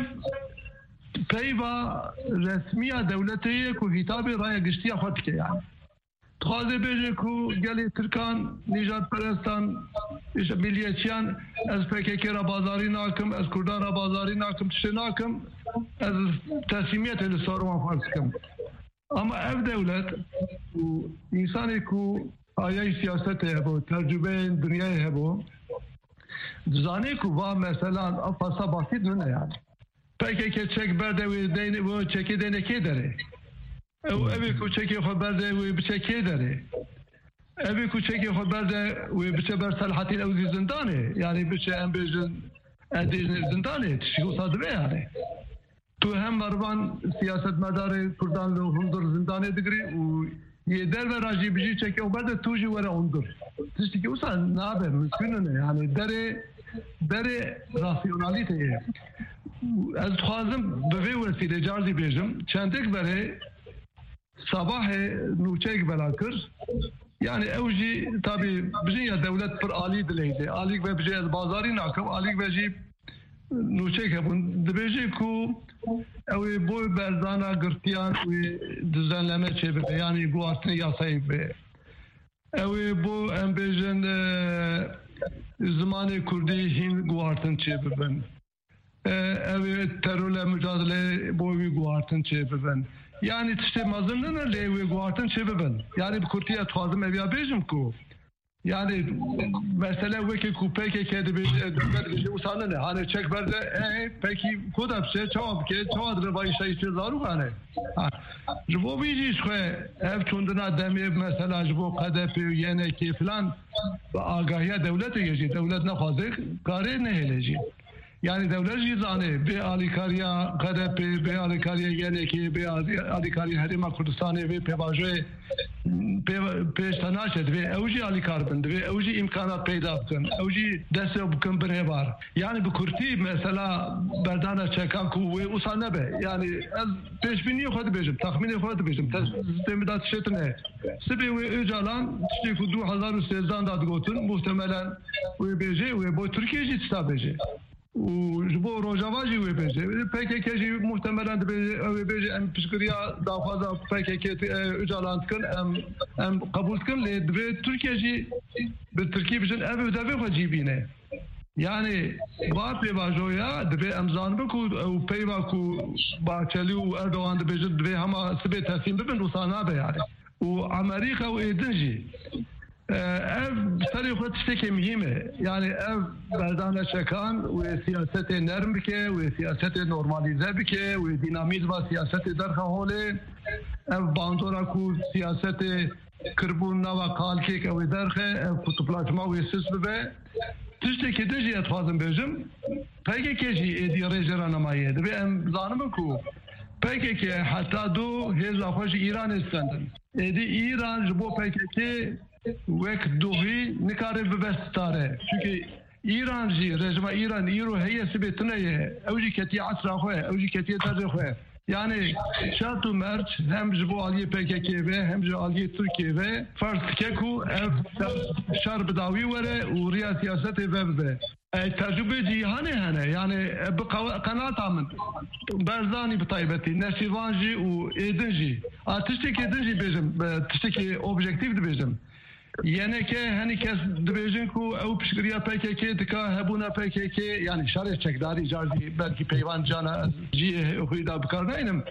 peyva resmiya devletiye ku hitabı raya giştiya xatike yani Txaze bêje ku gelê Tirkan, Nîjadperestan, milliyetçiyan ez P K K ra bazarî nakim, ez Kurdan ra bazarî nakim, tiştê nakim, ez teslimiyetê li ser wan farz dikim. Ama ev devlet û însanê ku ayayê siyasetê hebû, tercübeyên dunyayê hebû, dizanê ku va meselan afasa basît nune yani. P K K çek berde wê deynê wê çekê deynê kê derê? او ابی کوچکی خبر ده و بچکی داره ابی کوچکی خبر ده و بچه بر صلاحیت اوزی زندانه یعنی بچه ام بیشتر ادیز زندانه تشکیل ساده yani تو هم مربان سیاست مدار کردان لو هندر زندانه دگری و یه در و راجی بچه چکی خبر ده توجی وره هندر تشکیل اوسا نابه مسکنه yani dere dere rasyonaliteye az xwazim bi vê wesîle cardî bêjim çendek berê sabahê nûçeyek belakir yani ew jî tabii bijî ya devlet pir alî dileyde alîk ve bijî ez bazarî nakim alîk ve jî nûçeyek hebûn dibêje ku ew ê bo berzana girtiyan wê düzenleme çêbibe yani guhartinê yasayê be ew ê bo em bêjin zimanê Kurdî hîn guhartin çêbibin ew ê terorla mücadele bo wî guhartin çêbibin yani işte mazınlığına levi guartın çebeben yani bir kurtiye tuazım ev ya bejim ku yani mesela veki ku peki kedi bir devlet bir şey usanı ne hani çek berde e peki kodap şey cevap ki cevap da vay şey için zaru hani bu bir iş ko ev çunduna demir mesela bu K D P yene ki falan agahiya devlete geçti devlet ne fazla kare ne heleci Yani devlet cizanı bir alikariya K D P, bir alikariya G N K, bir alikariya Herima Kurdistan'ı ve pevajoy peştanaşet ve evci alikarbın ve evci imkanat peyda bkın, evci deste bkın bir var. Yani bu Kurti mesela berdana çekan ku ve usana be. Yani az peşbini yok hadi bejim, tahmini yok hadi bejim. Sistemi da tişetine. Sibi ve öcalan tişte ku du hazar u sezdan da gotun muhtemelen ve beje ve bu Türkiye'ci tista beje. Bu Rojavacı ve beje. P K K'ci muhtemelen de beje em pişkiriya daha fazla P K K öcalan tkın em em kabul tkın le ve Türkiye'ci bir Türkiye bizim ev ödevi vacibine. Yani var pevajoya de emzan bu ku peyva ku Bahçeli u Erdoğan de beje de ama sibe teslim bibin usana be yani. U Amerika u edinci ev sarı xut tiştekî mühim e. Yani ev berdana çekan ve siyasete nerm bike ve siyasete normalize bike ve dinamizma siyasete derha hole ev bandora ku siyasete kırbun nava kalkek ev derhe ev kutuplaşma ve sis be tiştekî de jiyet fazım bejim P K K'ci edi rejera namayed ve em zanım ku P K K hatta do hezla hoş İran istendin. Edi İran bu P K K وقت دوهی نکاره به بستاره چونکه ایران جی رژیم ایران ایرو هی سبتنه اوجی کتی عصر خواه اوجی کتی تر خواه yani şart و مرج hem bu aliye P K K ve hem bu aliye Türkiye ve farz keku ev şar bedavi vere u riya siyaseti ve be tecrübe cihane hane yani bu kanaat amın berzani bitaybeti nesivanji u edinji atıştaki edinji bizim atıştaki objektif bizim yani ki hani kes dibejin ku ev pişkiriya P K K tika hebuna P K K yani şarj çekdari jardi belki peyvan cana ji huyda bikarnayım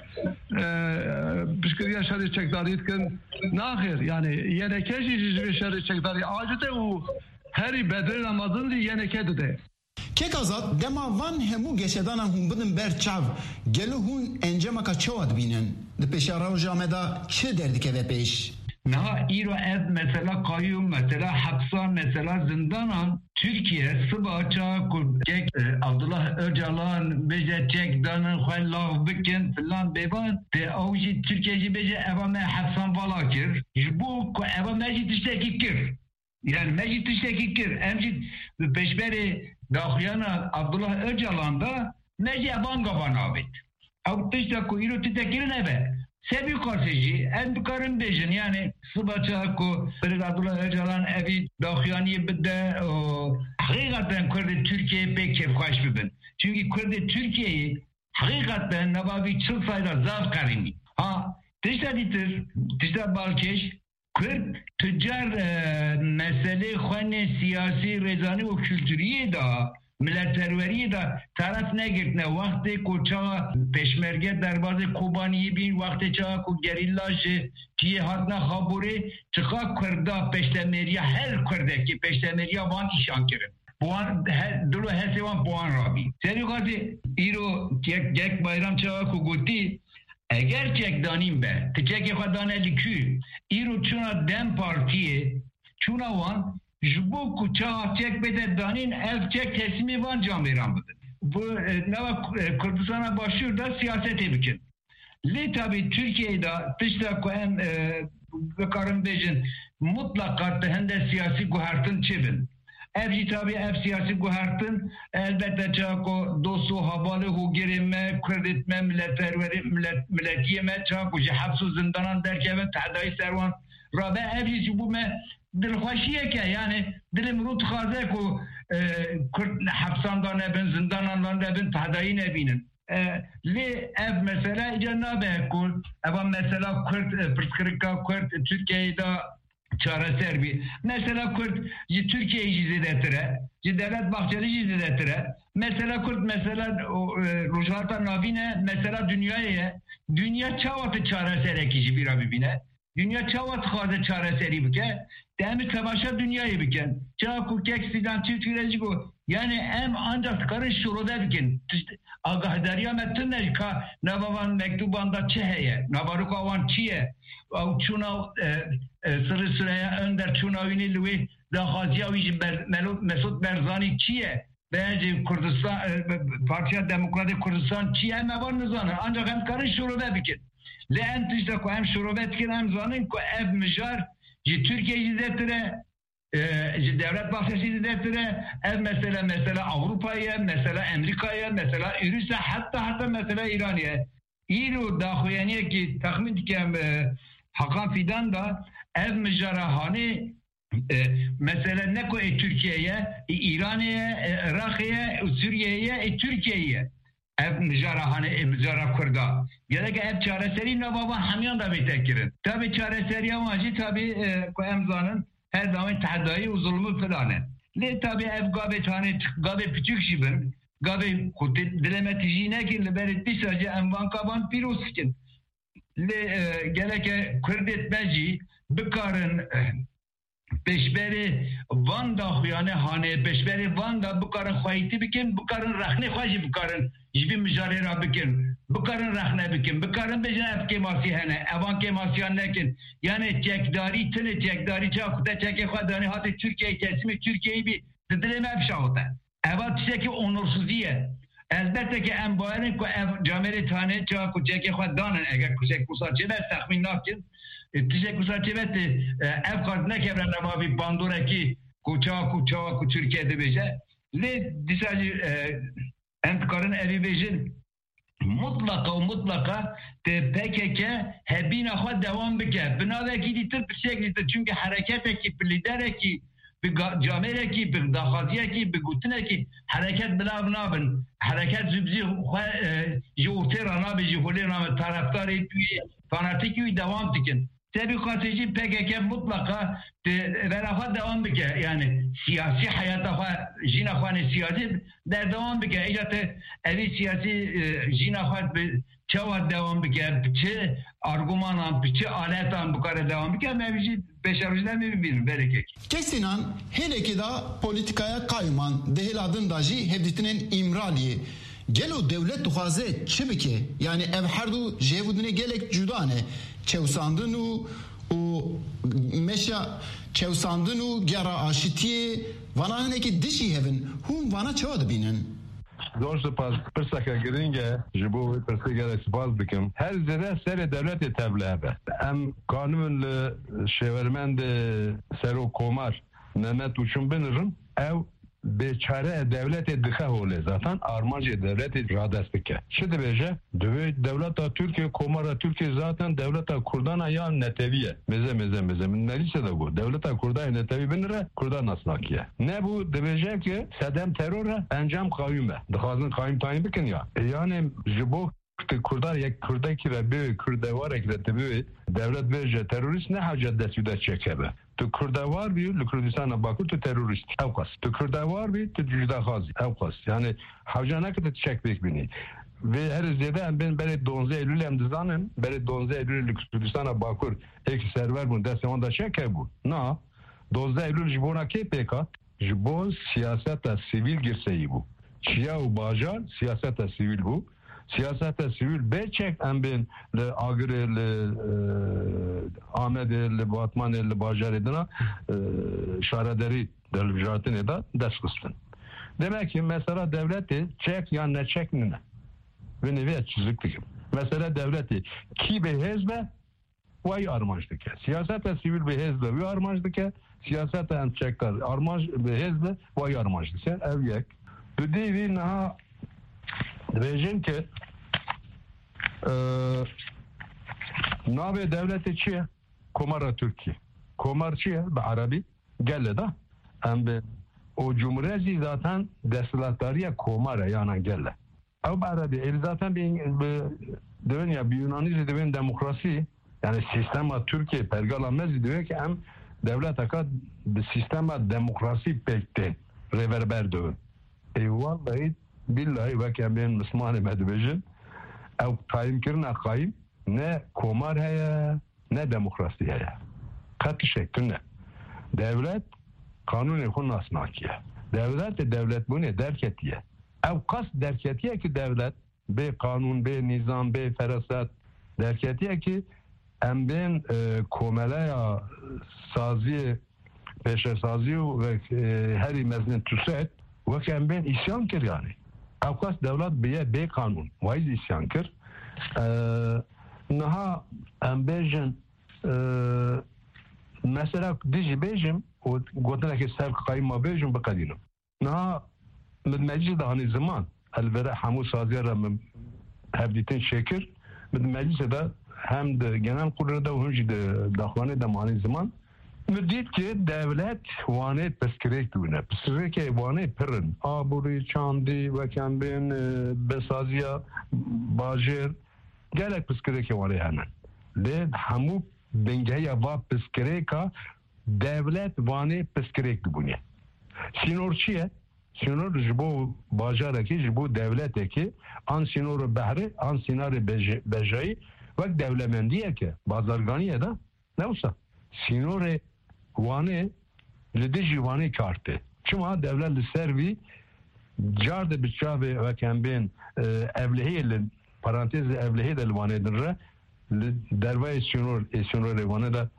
pişkiriya şarj çekdari etkin nahir yani yani ki ji şarj çekdari acıte u heri bedre namazın yani ki de Kek azat dema van hemu geçedana hun bidin ber çav gelu hun encema ka çavat binen de peşara jameda çe derdike ve peş Naha İro ev mesela kayyum mesela hapsan mesela zindanan Türkiye sıbaça kek Abdullah Öcalan beje çek danın xellah bikin filan beban de avji Türkiye'ci beje evame hapsan valakir bu evame jitişteki kir yani mecitişteki kir emci peşberi dahyana Abdullah Öcalan'da mece banga banabit avtışta ku İro titekirin eve Sebi karşıcı, en bükarın bejin yani sıbaça ku Abdullah Öcalan evi dahyani bide hakikaten Kürdi Türkiye'yi pek kefkaş bibin. Çünkü Kürdi Türkiye'yi hakikaten nebavi çok sayıda zaf karimi. Ha, tişta ditir, tişta balkeş, Kürt tüccar mesele khane siyasi rezani ve kültürüye da milletperveriye da taraf ne girtne vakti ko çağa peşmerge derbazı Kobani'yi bin vakti çağa ko gerillajı ki hatna haburi çıka Kürda peştemeriye her Kürdeki peştemeriye van işan kirin. Buan dulu hesevan buan rabi. Seri kati iro gek bayram çağa ko guti eğer çek danim be teceki khadane likü iro çuna dem partiye çuna van Jbo kuça çek bede danin ev çek teslimi van camiran bıdı. Bu neva Kürdistan'a başlıyor da siyasete bikin. Le tabi Türkiye'de dışta koyan bekarın bejin mutlaka hem de siyasi guhartın çevin. Evci tabi ev siyasi guhartın elbette çako dostu havalı hu girime, kreditme, milletperveri, millet, milletiyeme çako hapsu zindanan derkevin tahdayı servan. Rabe evci bu me dilxweşiye ke yani dilim rut xaze ku Kürt hapsanda nebin, zindanandan nebin, tahdayı nebinin. Li ev mesela icannabe ku ev mesela Kürt, Pırskırıkka Kürt Türkiye'de çareser bir. Mesela Kürt Türkiye'yi cizidetire, devlet Bahçeli cizidetire. Mesela Kürt mesela Rojata Navine mesela dünyaya, dünya çavatı çareser ekici bir abibine. Dünya çavat xaze çareseri bike. Demi tevaşa dünyayı biken. Çağ ku keksidan Türkiye'ci ku. Yani em ancak karın şuruda bikin. Agahdariya metinler ka navavan mektubanda çeheye. Navaruka avan çiye. Çuna sırı sıraya önder çuna vinilvi da haziyavici Mesut Berzani çiye. Bence Kurdistan Partiya Demokratik Kurdistan çiğ mevan nizanı ancak hem karın şurube bikin. Le em tişte ko hem şurube bikin hem zanın ko ev mijar ji Türkiye'yi deftire ji devlet bahçesi deftire ev mesela mesela Avrupa'ya mesela Amerika'ya mesela Rusya hatta hatta mesela İran'a İru daxuyaniye ki tahmin dikem Hakan Fidan da ev mijara hani mesela ne ko Türkiye'ye, İran'a, Irak'a, Suriye'ye, Türkiye'ye ev mijara hani mijara Kurda. Ya da ki ev çareseri ne baba hamyan da betekirin. Tabi çareseri amacı tabi ko emzanın her zaman tahdayı zulmü filanı. Ne tabi ev gabe tane gabe küçük şibin, gabe kutit dilemetici ne ki liberti sadece envan kaban piroskin. Le geleke Kurdet beci bekarın peşberi Van da yani hani peşberi Van da bu karın xayiti bikin, bu karın rahne xayci bu karın jibi mücarera bikin, bu karın rahne bikin, bu karın bejine ev kemasi hene, evan kemasi nekin. Yani çekdari tını çekdari çakuta çeke xadani hatı Türkiye kesimi Türkiye'yi bir tıdıleme efşahıta. Eva tişeki onursuziye. Elbette ki em bayerin ko ev cameri tane çaku çeke xadanın eğer kusek kusarçı ve tahmin nakin. Tişek kusarçı ve ev kardına kevren nemavi banduraki kuçağı kuçağı ku Türkiye'de beje. Le disacı entkarın evi bejin mutlaka mutlaka te P K K hebine xad devam bike. Binaveki ditir tişek ditir çünkü hareketeki lidereki bir camereki, bir dağaziyeki, bir gutineki hareket bilav nabın. Hareket zübzi jiortera nabi jihole nabi taraftarı fanatiki devam dikin. Tabi kateci P K K mutlaka verafa devam bike. Yani siyasi hayata jina khani siyasi der devam bike. İcatı evi siyasi jina khat çava devam bike. Biçi argümanan, biçi aletan bu kadar devam bike. Mevzi beşarıcılar mı bilmiyorum bereket. Kesinan hele ki da politikaya kayman dehil adın daji hevditinin İmraliye. Gelo devlet duhaze çibike yani ev herdu jevudine gelek cudane çevsandın u o meşa çevsandın u gera aşitiye vana neki dişi hevin hum vana çavadı binin. Zor spas pırsaka giringe jibo pırsaka spas bikim. Her zere sere devleti tebliğe. Em kanunlu şevermende sero komar Mehmet Uçun binirim ev beçare devleti dıka hole zaten armacı devleti radest bike. Şimdi beje devleta Türkiye komara Türkiye zaten devleta Kurdana ya neteviye. Meze meze meze. Neyse de bu. Devleta Kurdaya netevi binire Kurdan nasnakiye. Ne bu debeje ki sedem teröre encam kavime. Dıkazın kavim tayin bikin ya. E yani jibo Kurdar yek Kurdaki ve bir Kurdevar ekleti bir devlet veje terörist ne hacet desüde çekebe. Tu Kurdevar bir Kürdistan'a bakır tu terörist evkas. Tu Kurdevar bir tu cüdahazi evkas. Yani havca ne kadar çekbek bini. Ve her zede ben böyle donze Eylül hem dizanım. Böyle donze Eylül Kürdistan'a bakır. Ek server bunu dese onda çeke bu. Na donze Eylül jibona ke peka. Jibon siyasete sivil girseyi bu. Çiya u bajar siyasete sivil bu. Siyasete sivil beçek em ben le agre le Ahmet le Batman le Bajar edina şaraderi delvijatin eda deskıstın. Demek ki mesela devleti çek ya ne çek ne. Ve nevi çiziklik. Mesela devleti ki be hezbe vay armajdık. Siyasete sivil be hezbe ve armajdık. Siyasete en çekler armaj be hezbe vay armajdık. Ev yek. Düdevi naha Diyeceğim ki e, nabe devleti çiye? Komara Türkiye. Komar çiye? Be Arabi. Gelle da. Hem de o cumhuriyeti zaten destilatlariye komara yani gelle. Ama Arabi. El zaten bir, bir diyorsun ya bir Yunanizm diyorsun demokrasi yani sistema Türkiye pergalamez diyor ki hem devlet akad bir sistema demokrasi pekti. Reverber diyor. E vallahi billahi ve kemen Müslümanı medbejin ev kayım kirna kayım ne komar heye ne demokrasi heye katı şeklinde devlet kanuni kun nasnakiye devlet de devlet bu ne derketiye ev kas derketiye ki devlet be kanun be nizam be ferasat derketiye ki em ben e, komelaya sazi peşe sazi ve e, her imeznin tüset وكان بين إسيان كر يعني أوقات دولات بيه بي قانون وايز إسيان كر أه نها أم بيجن أه مثلا ديجي بيجم وقلت لك السابق قايمة بيجم بقدينه نها من مجلس هاني زمان الفرق حمو سازير من هبديتين شكر من مجلس ده هم ده جنان قدرة ده وهم جد داخلانه ده ماني زمان مدید که دولت وانه پسکریک دونه پسکریک وانه پرن آبوری چاندی و کمبین بسازیا باجر گلک پسکریک وانه هنن لید همو دنگه یا و پسکریکا دولت وانه پسکریک دونه سینور چیه؟ سینور جبو باجره که جبو دولته که آن سینور بحره آن سینار بجایی وقت دولمندیه که بازارگانیه ده نوسا سینور وانه لدیجی وانه کارته چون devlet لسروی جارده بچاوه و کمبین evlihi parantez evlihi de vane dırra dervay sünur sünur vane da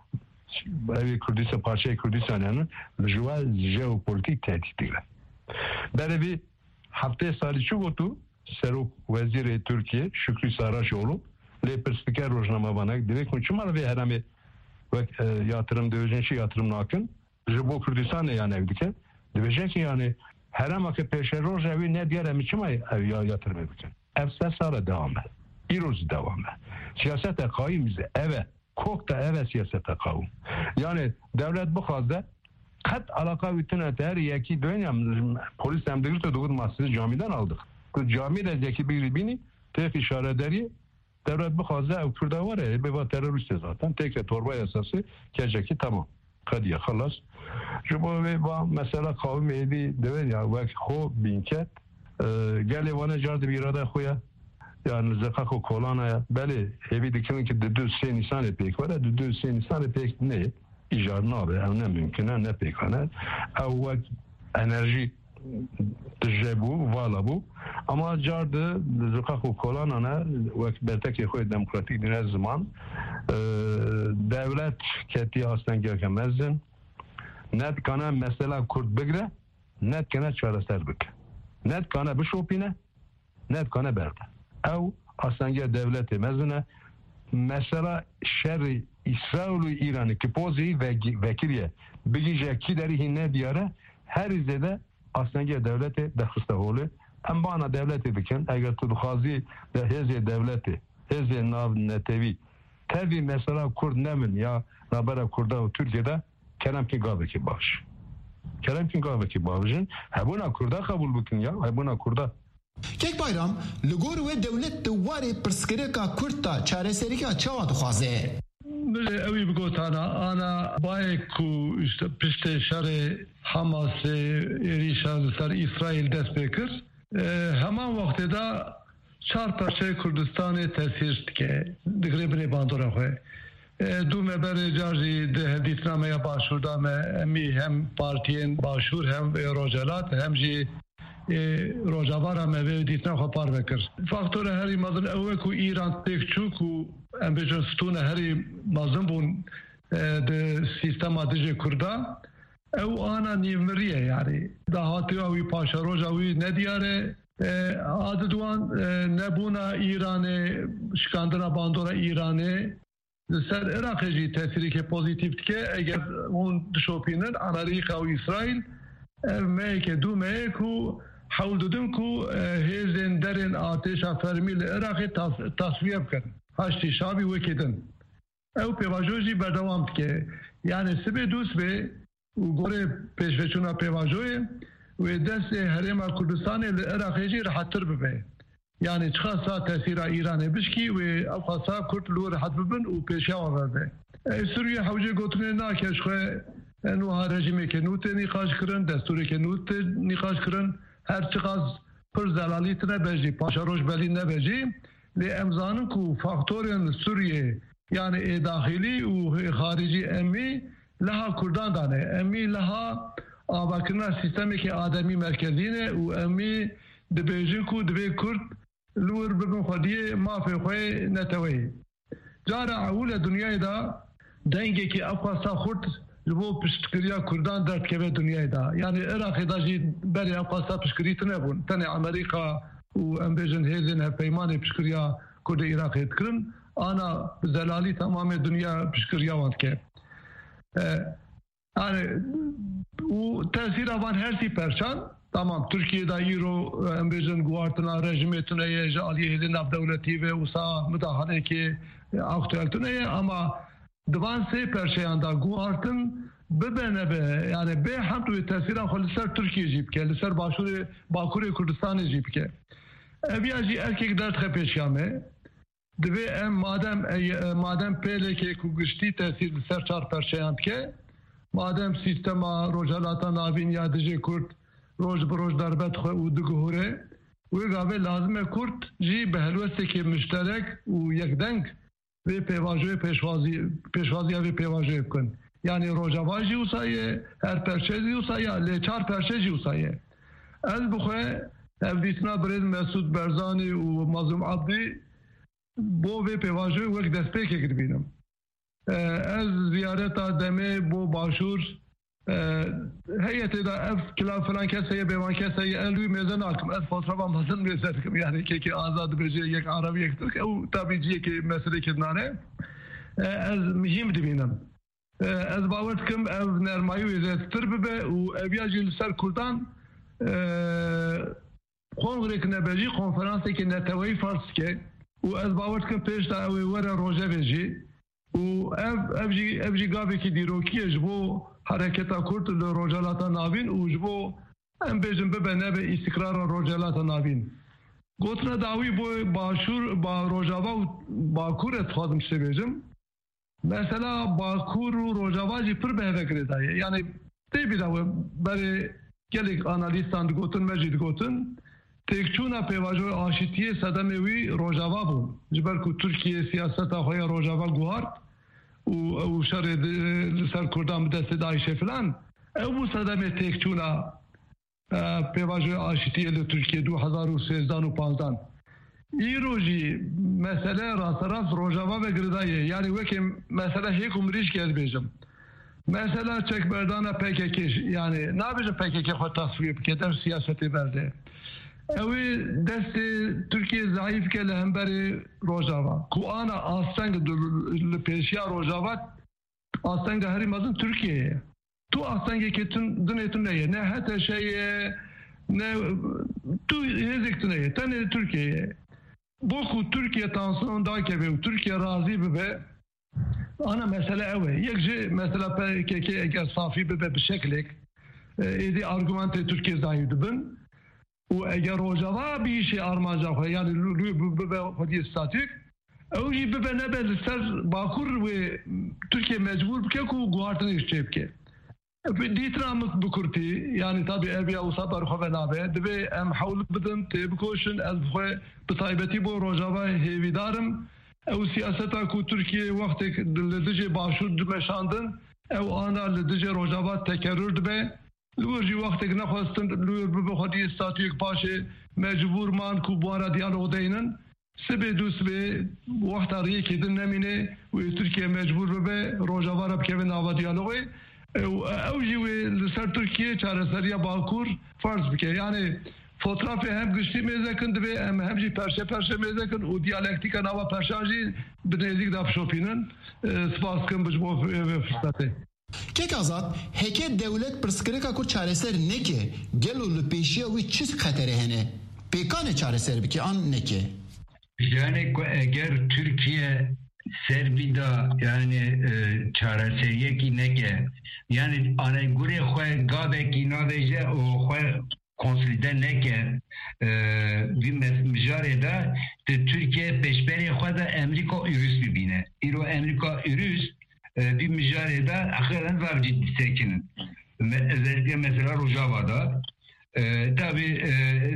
evi Kürdistan parça Kürdistan'ın jual jeopolitik tehditler. Böyle bir hafta sali şu gotu Serok Veziri Türkiye Şükrü Saraçoğlu le perspektif rojnama bana demek ki çumar ve herame ve yatırım dövüşünçü yatırım nakın bu Kürdistan'da yani evdike diyecek ki yani her ama ki peşe roj evi ne diğer emiçime ev ya yatırım edecek ev sesara devam et İroz devam et siyasete kaimize eve kokta eve siyasete kavum yani devlet bu fazla kat alaka bütün her yeki dönem polis emdiri tutuğun masası camiden aldık bu camide zeki bir bini tek işaret deri devlet bu fazla ev Kürda var ya bir terörist zaten tek torba yasası gelecek tamam kadiye halas şu ve mesela kavim evi deven ya ve ho binket gele vana jardı bir arada koya yani zakako kolana beli evi dikin ki de düz sen insan epek var de düz sen insan epek ne icar ne abi ne mümkün ne pek ana ev enerji تجربه والا بو اما جارد زقاق و کلان انا وقت برتکی خوی دموکراتیک دینه زمان devlet keti aslan gereken mezzin net kana mesela Kürt bigre net kana çareser bik net kana bişopine net kana berde ev aslan ger devleti mezzine mesela şerri İsrail ve İran'ı ki pozi ve vekiliye bilece ki deri hinne diyare her izlede aslında devleti dehiste holi em bana devleti dikin eğer tu khazi de heze devleti heze nav netevi tabi mesela Kurd nemin ya nabara Kurda Türkiye'de kelam ki gabe ki baş kelam ki gabe ki başın hebuna Kurda kabul bikin ya hebuna Kurda Kek bayram ligor ve devlet duvarı perskereka Kurta çareserika çavat xaze اوی بگوتانا آنا باید کو پشت شر حماس ایریشان سر اسرائیل دست بکر همان وقت دا چار پرچه کردستان تأثیر که دگری بنی باندورا خواه دو مبر جارجی ده دیتنامه باشور دامه امی هم پارتین باشور هم روجلات هم جی روجاوارا مبه دیتنا خواه پار بکر فاکتور هری مازن اوه کو ایران تک چو کو ام بجن ستونه هری مازن بون ده سیستم آدیجه کرده او آنا نیمریه یعنی دهاتی اوی پاشا روژ اوی ندیاره آددوان نبونا ایران شکاندنا باندورا ایرانه سر عراق جی تأثیری که پوزیتیو که اگر اون شوپینن اناریخ او اسرائیل مه که دو مه کو حول دودن کو هیزن درن آتش فرمیل عراق تصویب کرد هشتی شابی وکیدن او پیواجوزی بردوام که یعنی سبه دوست به و گوره پیشوچونا پیواجوی و دست حرم کردستان عراقی جی راحتر ببه یعنی چخصا تاثیر ایران بشکی و افخاصا کرد لو راحت ببن و پیشاوا ببه سوریه حوجه گوتنه ناکش خواه نوها رژیمی که نوت نقاش کرن دستوری که نوت نقاش کرن هر چقدر پر زلالیت نبجی پاشا روش بلی نبجی لی امزانن کو فاکتورین سوریه یعنی داخلی و خارجی امی لها کردان دانه امی لها آباکرنا سیستمی که آدمی مرکزینه و امی دبیجن کو دبی کرد لور بگن خودیه مافی خوی نتوی جارا اول دنیای دا دنگی که افقاستا خورد bu piştkiriya Kurdan dertkeve dünyada. Yani Irak'da jî berê qasa piştkirî tune bûn. Tenê Amerika û em bêjin hêzên hevpeymanê piştkiriya Kurdê Iraqê dikirin. Ana zelalî tamamê dünya piştkiriya wan dike. Yani û tesîra van her sî perçan. Tamam, Türkiye'de îro em bêjin guhartina rejimê tune ye ji aliyê hêzên navdewletî ve wisa midahanekê aktüel tune ye ama divan sê perçeyan da guhartin bibe nebe yani bê hemd wê tesîra xwe li ser Tirkiye jî bike, li ser başûrê Bakurê Kurdistanê jî bike. Eviya jî erkek derdxe pêşiya me. Divê em madem madem pêlekê ku giştî tesîr li ser çar perçeyan dike, madem sîstema rojhelata navîn ya dijê Kurd roj bi roj derbet xwe û diguhure, wê gavê lazim e Kurd jî bi helwestekê müşterek û yekdeng vê pêvajoyê pêşwazî pêşwaziya vê pêvajoyê bikin. Yani Rojava jî wisa ye, her perçe jî wisa ye, lê çar perçe jî wisa ye. Ez bixwe hevdîtina Birêz Mesûd Berzanî û Mazlûm Abdî bo vê pêvajoyê wek destpêkek dibînim. Ez ziyareta demê bo başûr heyetê de ev kila filan kes heye bêvan kes heye el wî mêze nakim. Ez fotoğrafa mezin mêze dikim. Yani kekê azad dibêje yek Arabî yek Tirk ew tabî ciyekê meselekê nane. Ez mühim dibînim. Ez bawer dikim ev nermayî wê zêdetir bibe û eviya jî li ser Kurdan kongrek nebejî konferansekê neteweyî fars dike û ez bawer dikim pêş da ew ê were rojevê jî û ev ev jî ev jî gavekî dîrokî ye ji bo hareketa Kurd li rojhelata navîn û ji bo em bêjin bibe nebe îstikrara rojhelata navîn. Gotina dawî bo başûr ba Rojava û Bakurê dixwazim ştê bêjim. Mesela Bakur û Rojava jî pir bi hevekirê daye. Yani tê bîra we berê gelek analîstan digotin me jî digotin têkçûna pêvajoya aşîtiyê sedemê wî Rojava bû. Ji ber ku Tirkiye siyaseta xwe ya Rojava guhart û ew şerê li ser Kurdan bi destê Daişê filan ew bû sedemê têkçûna pêvajoya aşîtiyê li Tirkiye du hezar û sêzdan û panzdan. Îro jî mesele rasterast Rojava ve girdaye. Yani wekê mesele hêk û mirîşkê ez bêjim. Mesela çekberdana P K K yani nabêjim P K K xwe tasfiye bike der siyasetê berde. Ew ê destê Tirkiye zayıf ke li hemberê Rojava. Ku ana asteng li pêşiya Rojava astenga herî mezin Tirkiye ye. Tu astengekê dinê tune ye. Ne hete şey ye, ne tu hêzek tune ye. Tenê Tirkiye ye. Bu ku Türkiye tansiyon dake ve Türkiye razı bibe ana mesele ev e. Yek jî mesela P K K eger safî bibe bi şeklek êdî argümentê Tirkiye zayıf dibin û eger Rojava bir işê armanca xwe yani bibe xwediyê statûk ew jî bibe nebe li ser Bakur ve Türkiye mecbur bike ku guhartinê çê bike. Dîtira bi Kurtî yani tabii eviya wisa berxwe nabe divê em hewl bidin tê bikoşin ez xwe bi taybetî bo Rojava hêvîdarim ew siyaseta ku Tirkiye wextek li dijî başûr dimeşandin ew ana li dijî Rojava tekerrür dibe li wir jî wextek nexwestin li wir bibe xwediyê statûyek paşê mecbûr man ku buwara diyalog deynin sibê dû sibê wexta rêyekê din nemîne wê Tirkiye mecbûr bibe Rojava re bikeve nava diyalogê ew jî wê li ser Tirkiye çareseriya Bakur farz bike. Yani fotoğrafê hem giştî mêzekin divê em hem jî perşe perşe mêzekin û diyalektika nava perşan jî bi nêzik da bişopînin. Spas dikim ji bo vê firsatê. Kek azad heke devlet pirsgirêka ku çareser neke gelo li pêşiya wî çi xeterê hene pêkanê çareser bike an neke. Yani eğer Türkiye Serbida yani e, çareseriye ki neke yani ana gure xwe gavek inadeje o xwe konsolide neke bir mijare da Türkiye peşberi xwe da Amerika ürüs bibine. İro Amerika ürüs bir mijare da ahiren var ciddi sekinin. Özellikle mesela Rojava'da Ee, tabii e,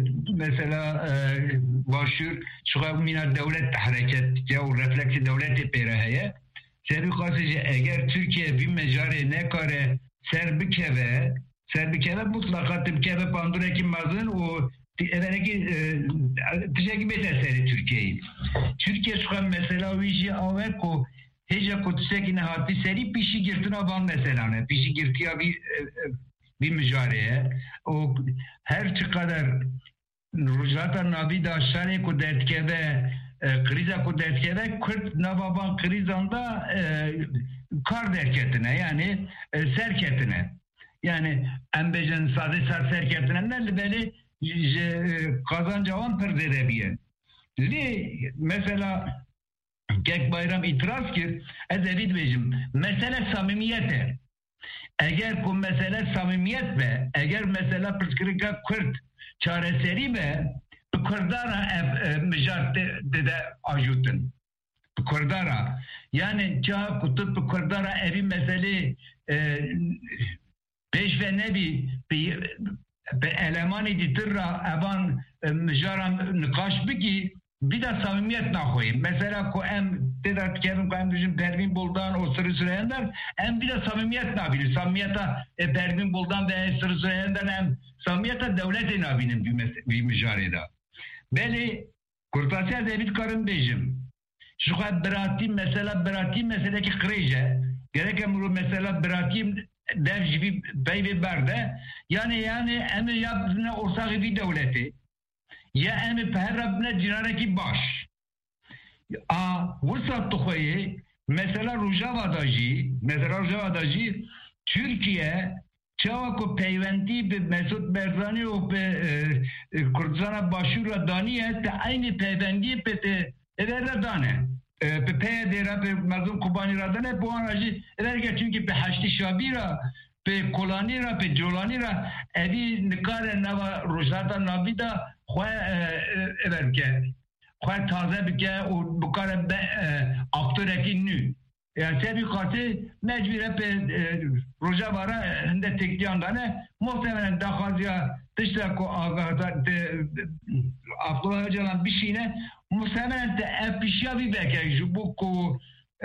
mesela e, başur şu minar devlet hareket ya o refleksi devleti peraheye sebi kasıcı eğer Türkiye bir mecare ne kare serbikeve serbikeve mutlaka tibkeve pandureki mazın o evvelki teşekkür eder Türkiye'yi. Türkiye şu an mesela vici aveko هیچ کتسکی نهاتی سری پیشی گرتنا وان مثلا نه پیشی گرتیا bir bir mücareye o her çkadar rujata navi da şane ko dertkeve kriza ko dertkeve Kürt navaban krizanda kar derketine yani serketine yani embecen sade sar serketine ne böyle kazancavan perderebiyen li mesela Gek bayram itiraz ki ez evid bejim mesele samimiyete eğer bu mesele samimiyet ve eğer mesele pırskırıka Kürt çareseri ve Kurdara müjdat de ajutun Kurdara yani çağ kutup Kurdara evi mesele peş ve nebi bir elemani ditirra evan müjaram nikaş biki bir de samimiyet nahoyim. Mesela ko em dedat kerim ko em düşün Pervin Buldan o Sırrı Süreyyan'dan em bir de samimiyet nabinin. Samimiyete e, Pervin Buldan ve Sırrı Süreyyan'dan em samimiyete devlete nabinin bir, bir mücarede. Beli Kurtasya David Karın Beycim. Şu kadar beratim mesela beratim meseleki krije. Gerek emru mesela beratim dev gibi beybi berde. Yani yani em yaptığına ortak bir devleti. Ya emi pehrabne cinareki baş. A vusat tuhoyi mesela Rojava'dacı, mesela Rojava'dacı Türkiye çavako peyvendi be Mesut Barzani o pe Kürdistan'a başvuru daniye te aynı peyvendi pe te evere dane. Pe peye dera pe mazlum kubani radane bu anacı evere çünkü pe haşti şabira pe kolanira pe jolanira evi nikare nava Rojata nabida خواه اول که خواه تازه بکه و بکاره به اکتور اکی نو yani sebebi katı mecbure pe roja vara hende tekliyan dane muhtemelen dakazya dışta ko agahda Abdullah Öcalan bir şeyine muhtemelen de epişya bir beke bu ko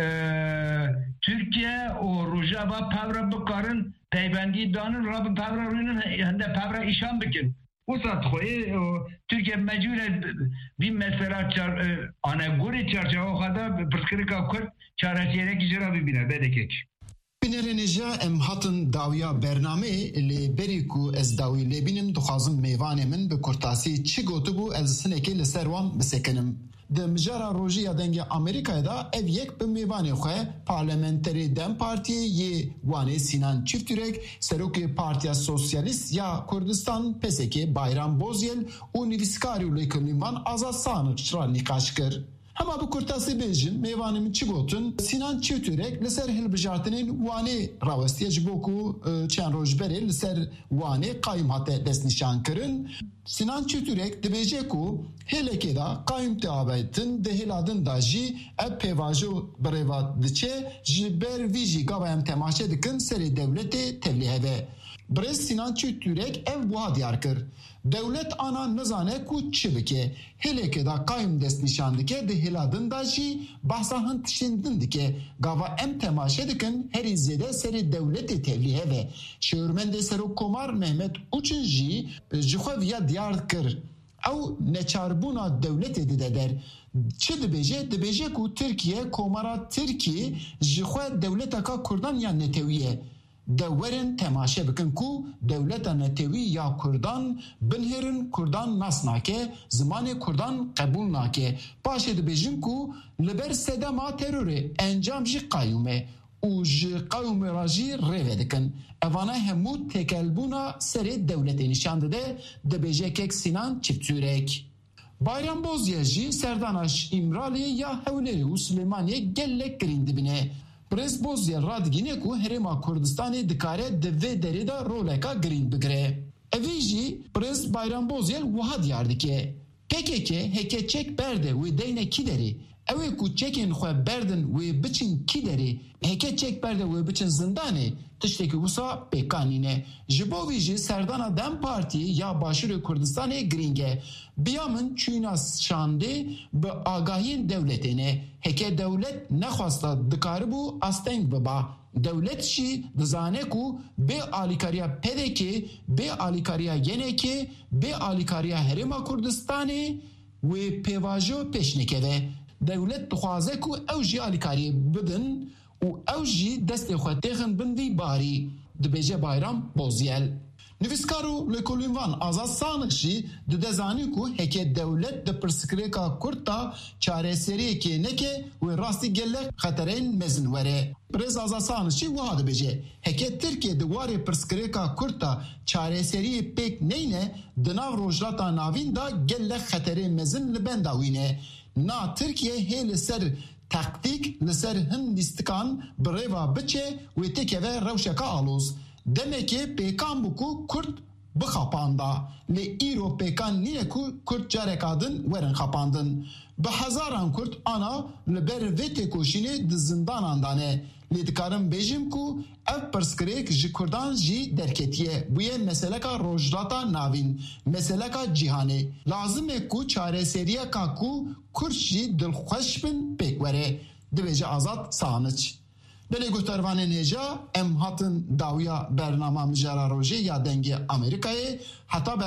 Türkiye o roja va pavra bukarın peybendi danın rabı pavra rünün hende pavra işan bikin Usat khoye Türkiye mecbure bir mesela ana göre çarşava kadar pırskırıka Kürt çaresiyerek icra bibine bedekek. Binerenija em hatın dawiya bername li beriku ez dawi lebinim duxazım meyvanemin bi kurtasi çi gotu bu ez sineke li serwan bisekenim. De mijara rojiya denge Amerika'ya da ev yek bi meyvane xwe parlamenteri Dem Partiye ye wane Sinan Çiftürek Seroki Partiya Sosyalist ya Kurdistan P S K Bayram Bozyel u Nivskari Lekliman Azad Sanık çıra nikaş kır. Ama bu kurtası bejin meyvanemin çigotun Sinan Çiftürek liser hilbijartinin wane ravestiye jiboku çen rojberi liser wane kayım hate desnişan kırın. Sinan Çiftürek dibece ku heleke da kayım teabetin dehiladın da ji ev pevaju breva diçe jiber viji gavayam temaşe dikin seri devleti tevliheve. Brez Sinan Çiftürek ev buha diyar kır. Devlet ana nizane ku çibike heleke da kayım dest nişan dike de hiladın da ji bahsahın tişindin dike gava em temaşe dikin her izlede seri devleti tevlihe ve şeürmende seru komar Mehmet Uçun ji jixeviya diyar kır ev neçarbuna devlet edide der çi dibêje dibêje ku Türkiye komara Türkiye jixwe devletaka Kurdan ya neteviye Devlerin temaşe bikin ku devleta netevi ya Kurdan binherin Kurdan nas nake zamanı Kurdan kabul nake paşe dibêjin ku liber sedema terörü encam jî qayyume û ji qayyume ra jî rêve dikin evana hemû tekelbûna serê devletê nîşan dide dibêje kek Sinan Çiftürek. Bayram Bozya jî serdanaş İmralê ya Hewlêrê û Silêmaniyê gelek girîn dibine. Brez Bozya radigine ku herêma Kurdistanê dikare di vê derê de roleka girîn bigire. Evê jî Brez Bayram Bozya wiha diyar dike. P K K heke çek berde wê deyne kî derê? Ew ê ku çekên xwe berdin wê biçin kî derê? Heke çek berde wê biçin zindanê tiştekî wisa pêkanîne. Ji bo wî jî serdana Dem Partiyê ya Başûrê Kurdistanê girînge. Biya min çûna şandê bi agahiyên devletê ne. Heke devlet nexwasta dikaribû asteng biba. Devlet jî dizane ku bê alîkariya pedekê, bê alîkariya yenekê, bê alîkariya herêma Kurdistanê wê pêvajo pêş nikeve. دولت دخوازه کو او جی آلیکاری بدن و او جی دست خود تخن بندی باری دبیجه بایرام بوزیل. نویسکارو لکولینوان آزاد سانخشی ده دزانی کو هکه دولت ده پرسکریکا کرتا چاره سریه که نکه و راستی گله خطرین مزن وره. برز آزاد سانخشی وها ده بجه هکه ترکیه دواره پرسکریکا کرتا چاره سریه پیک نینه دناو روجراتا ناوین دا گله خطرین مزن لبنداوینه. نا ترکیه هیل سر تاکتیک لسر هندستان بریوا بچه و تکه و روشکا آلوز. دمکه پیکان بکو کرد بخاپاندا لی ایرو پیکان نیه کو کرد جارکادن ورن خاپاندن به هزاران کرد آنا لبر ویت کوشینه د زندان اندانه لی دکارم بیجیم کو اف پرسکریک جی کردان جی درکتیه بویه مسئله کا روجراتا ناوین مسئله کا جیهانه لازمه کو چاره سریه کا کو کرد جی دلخوش بن پیکوره دویجه آزاد سانچ. بله گفتروان نجا ام هاتن داویا برنامه مجرا روژه یا دنگ امریکای حتی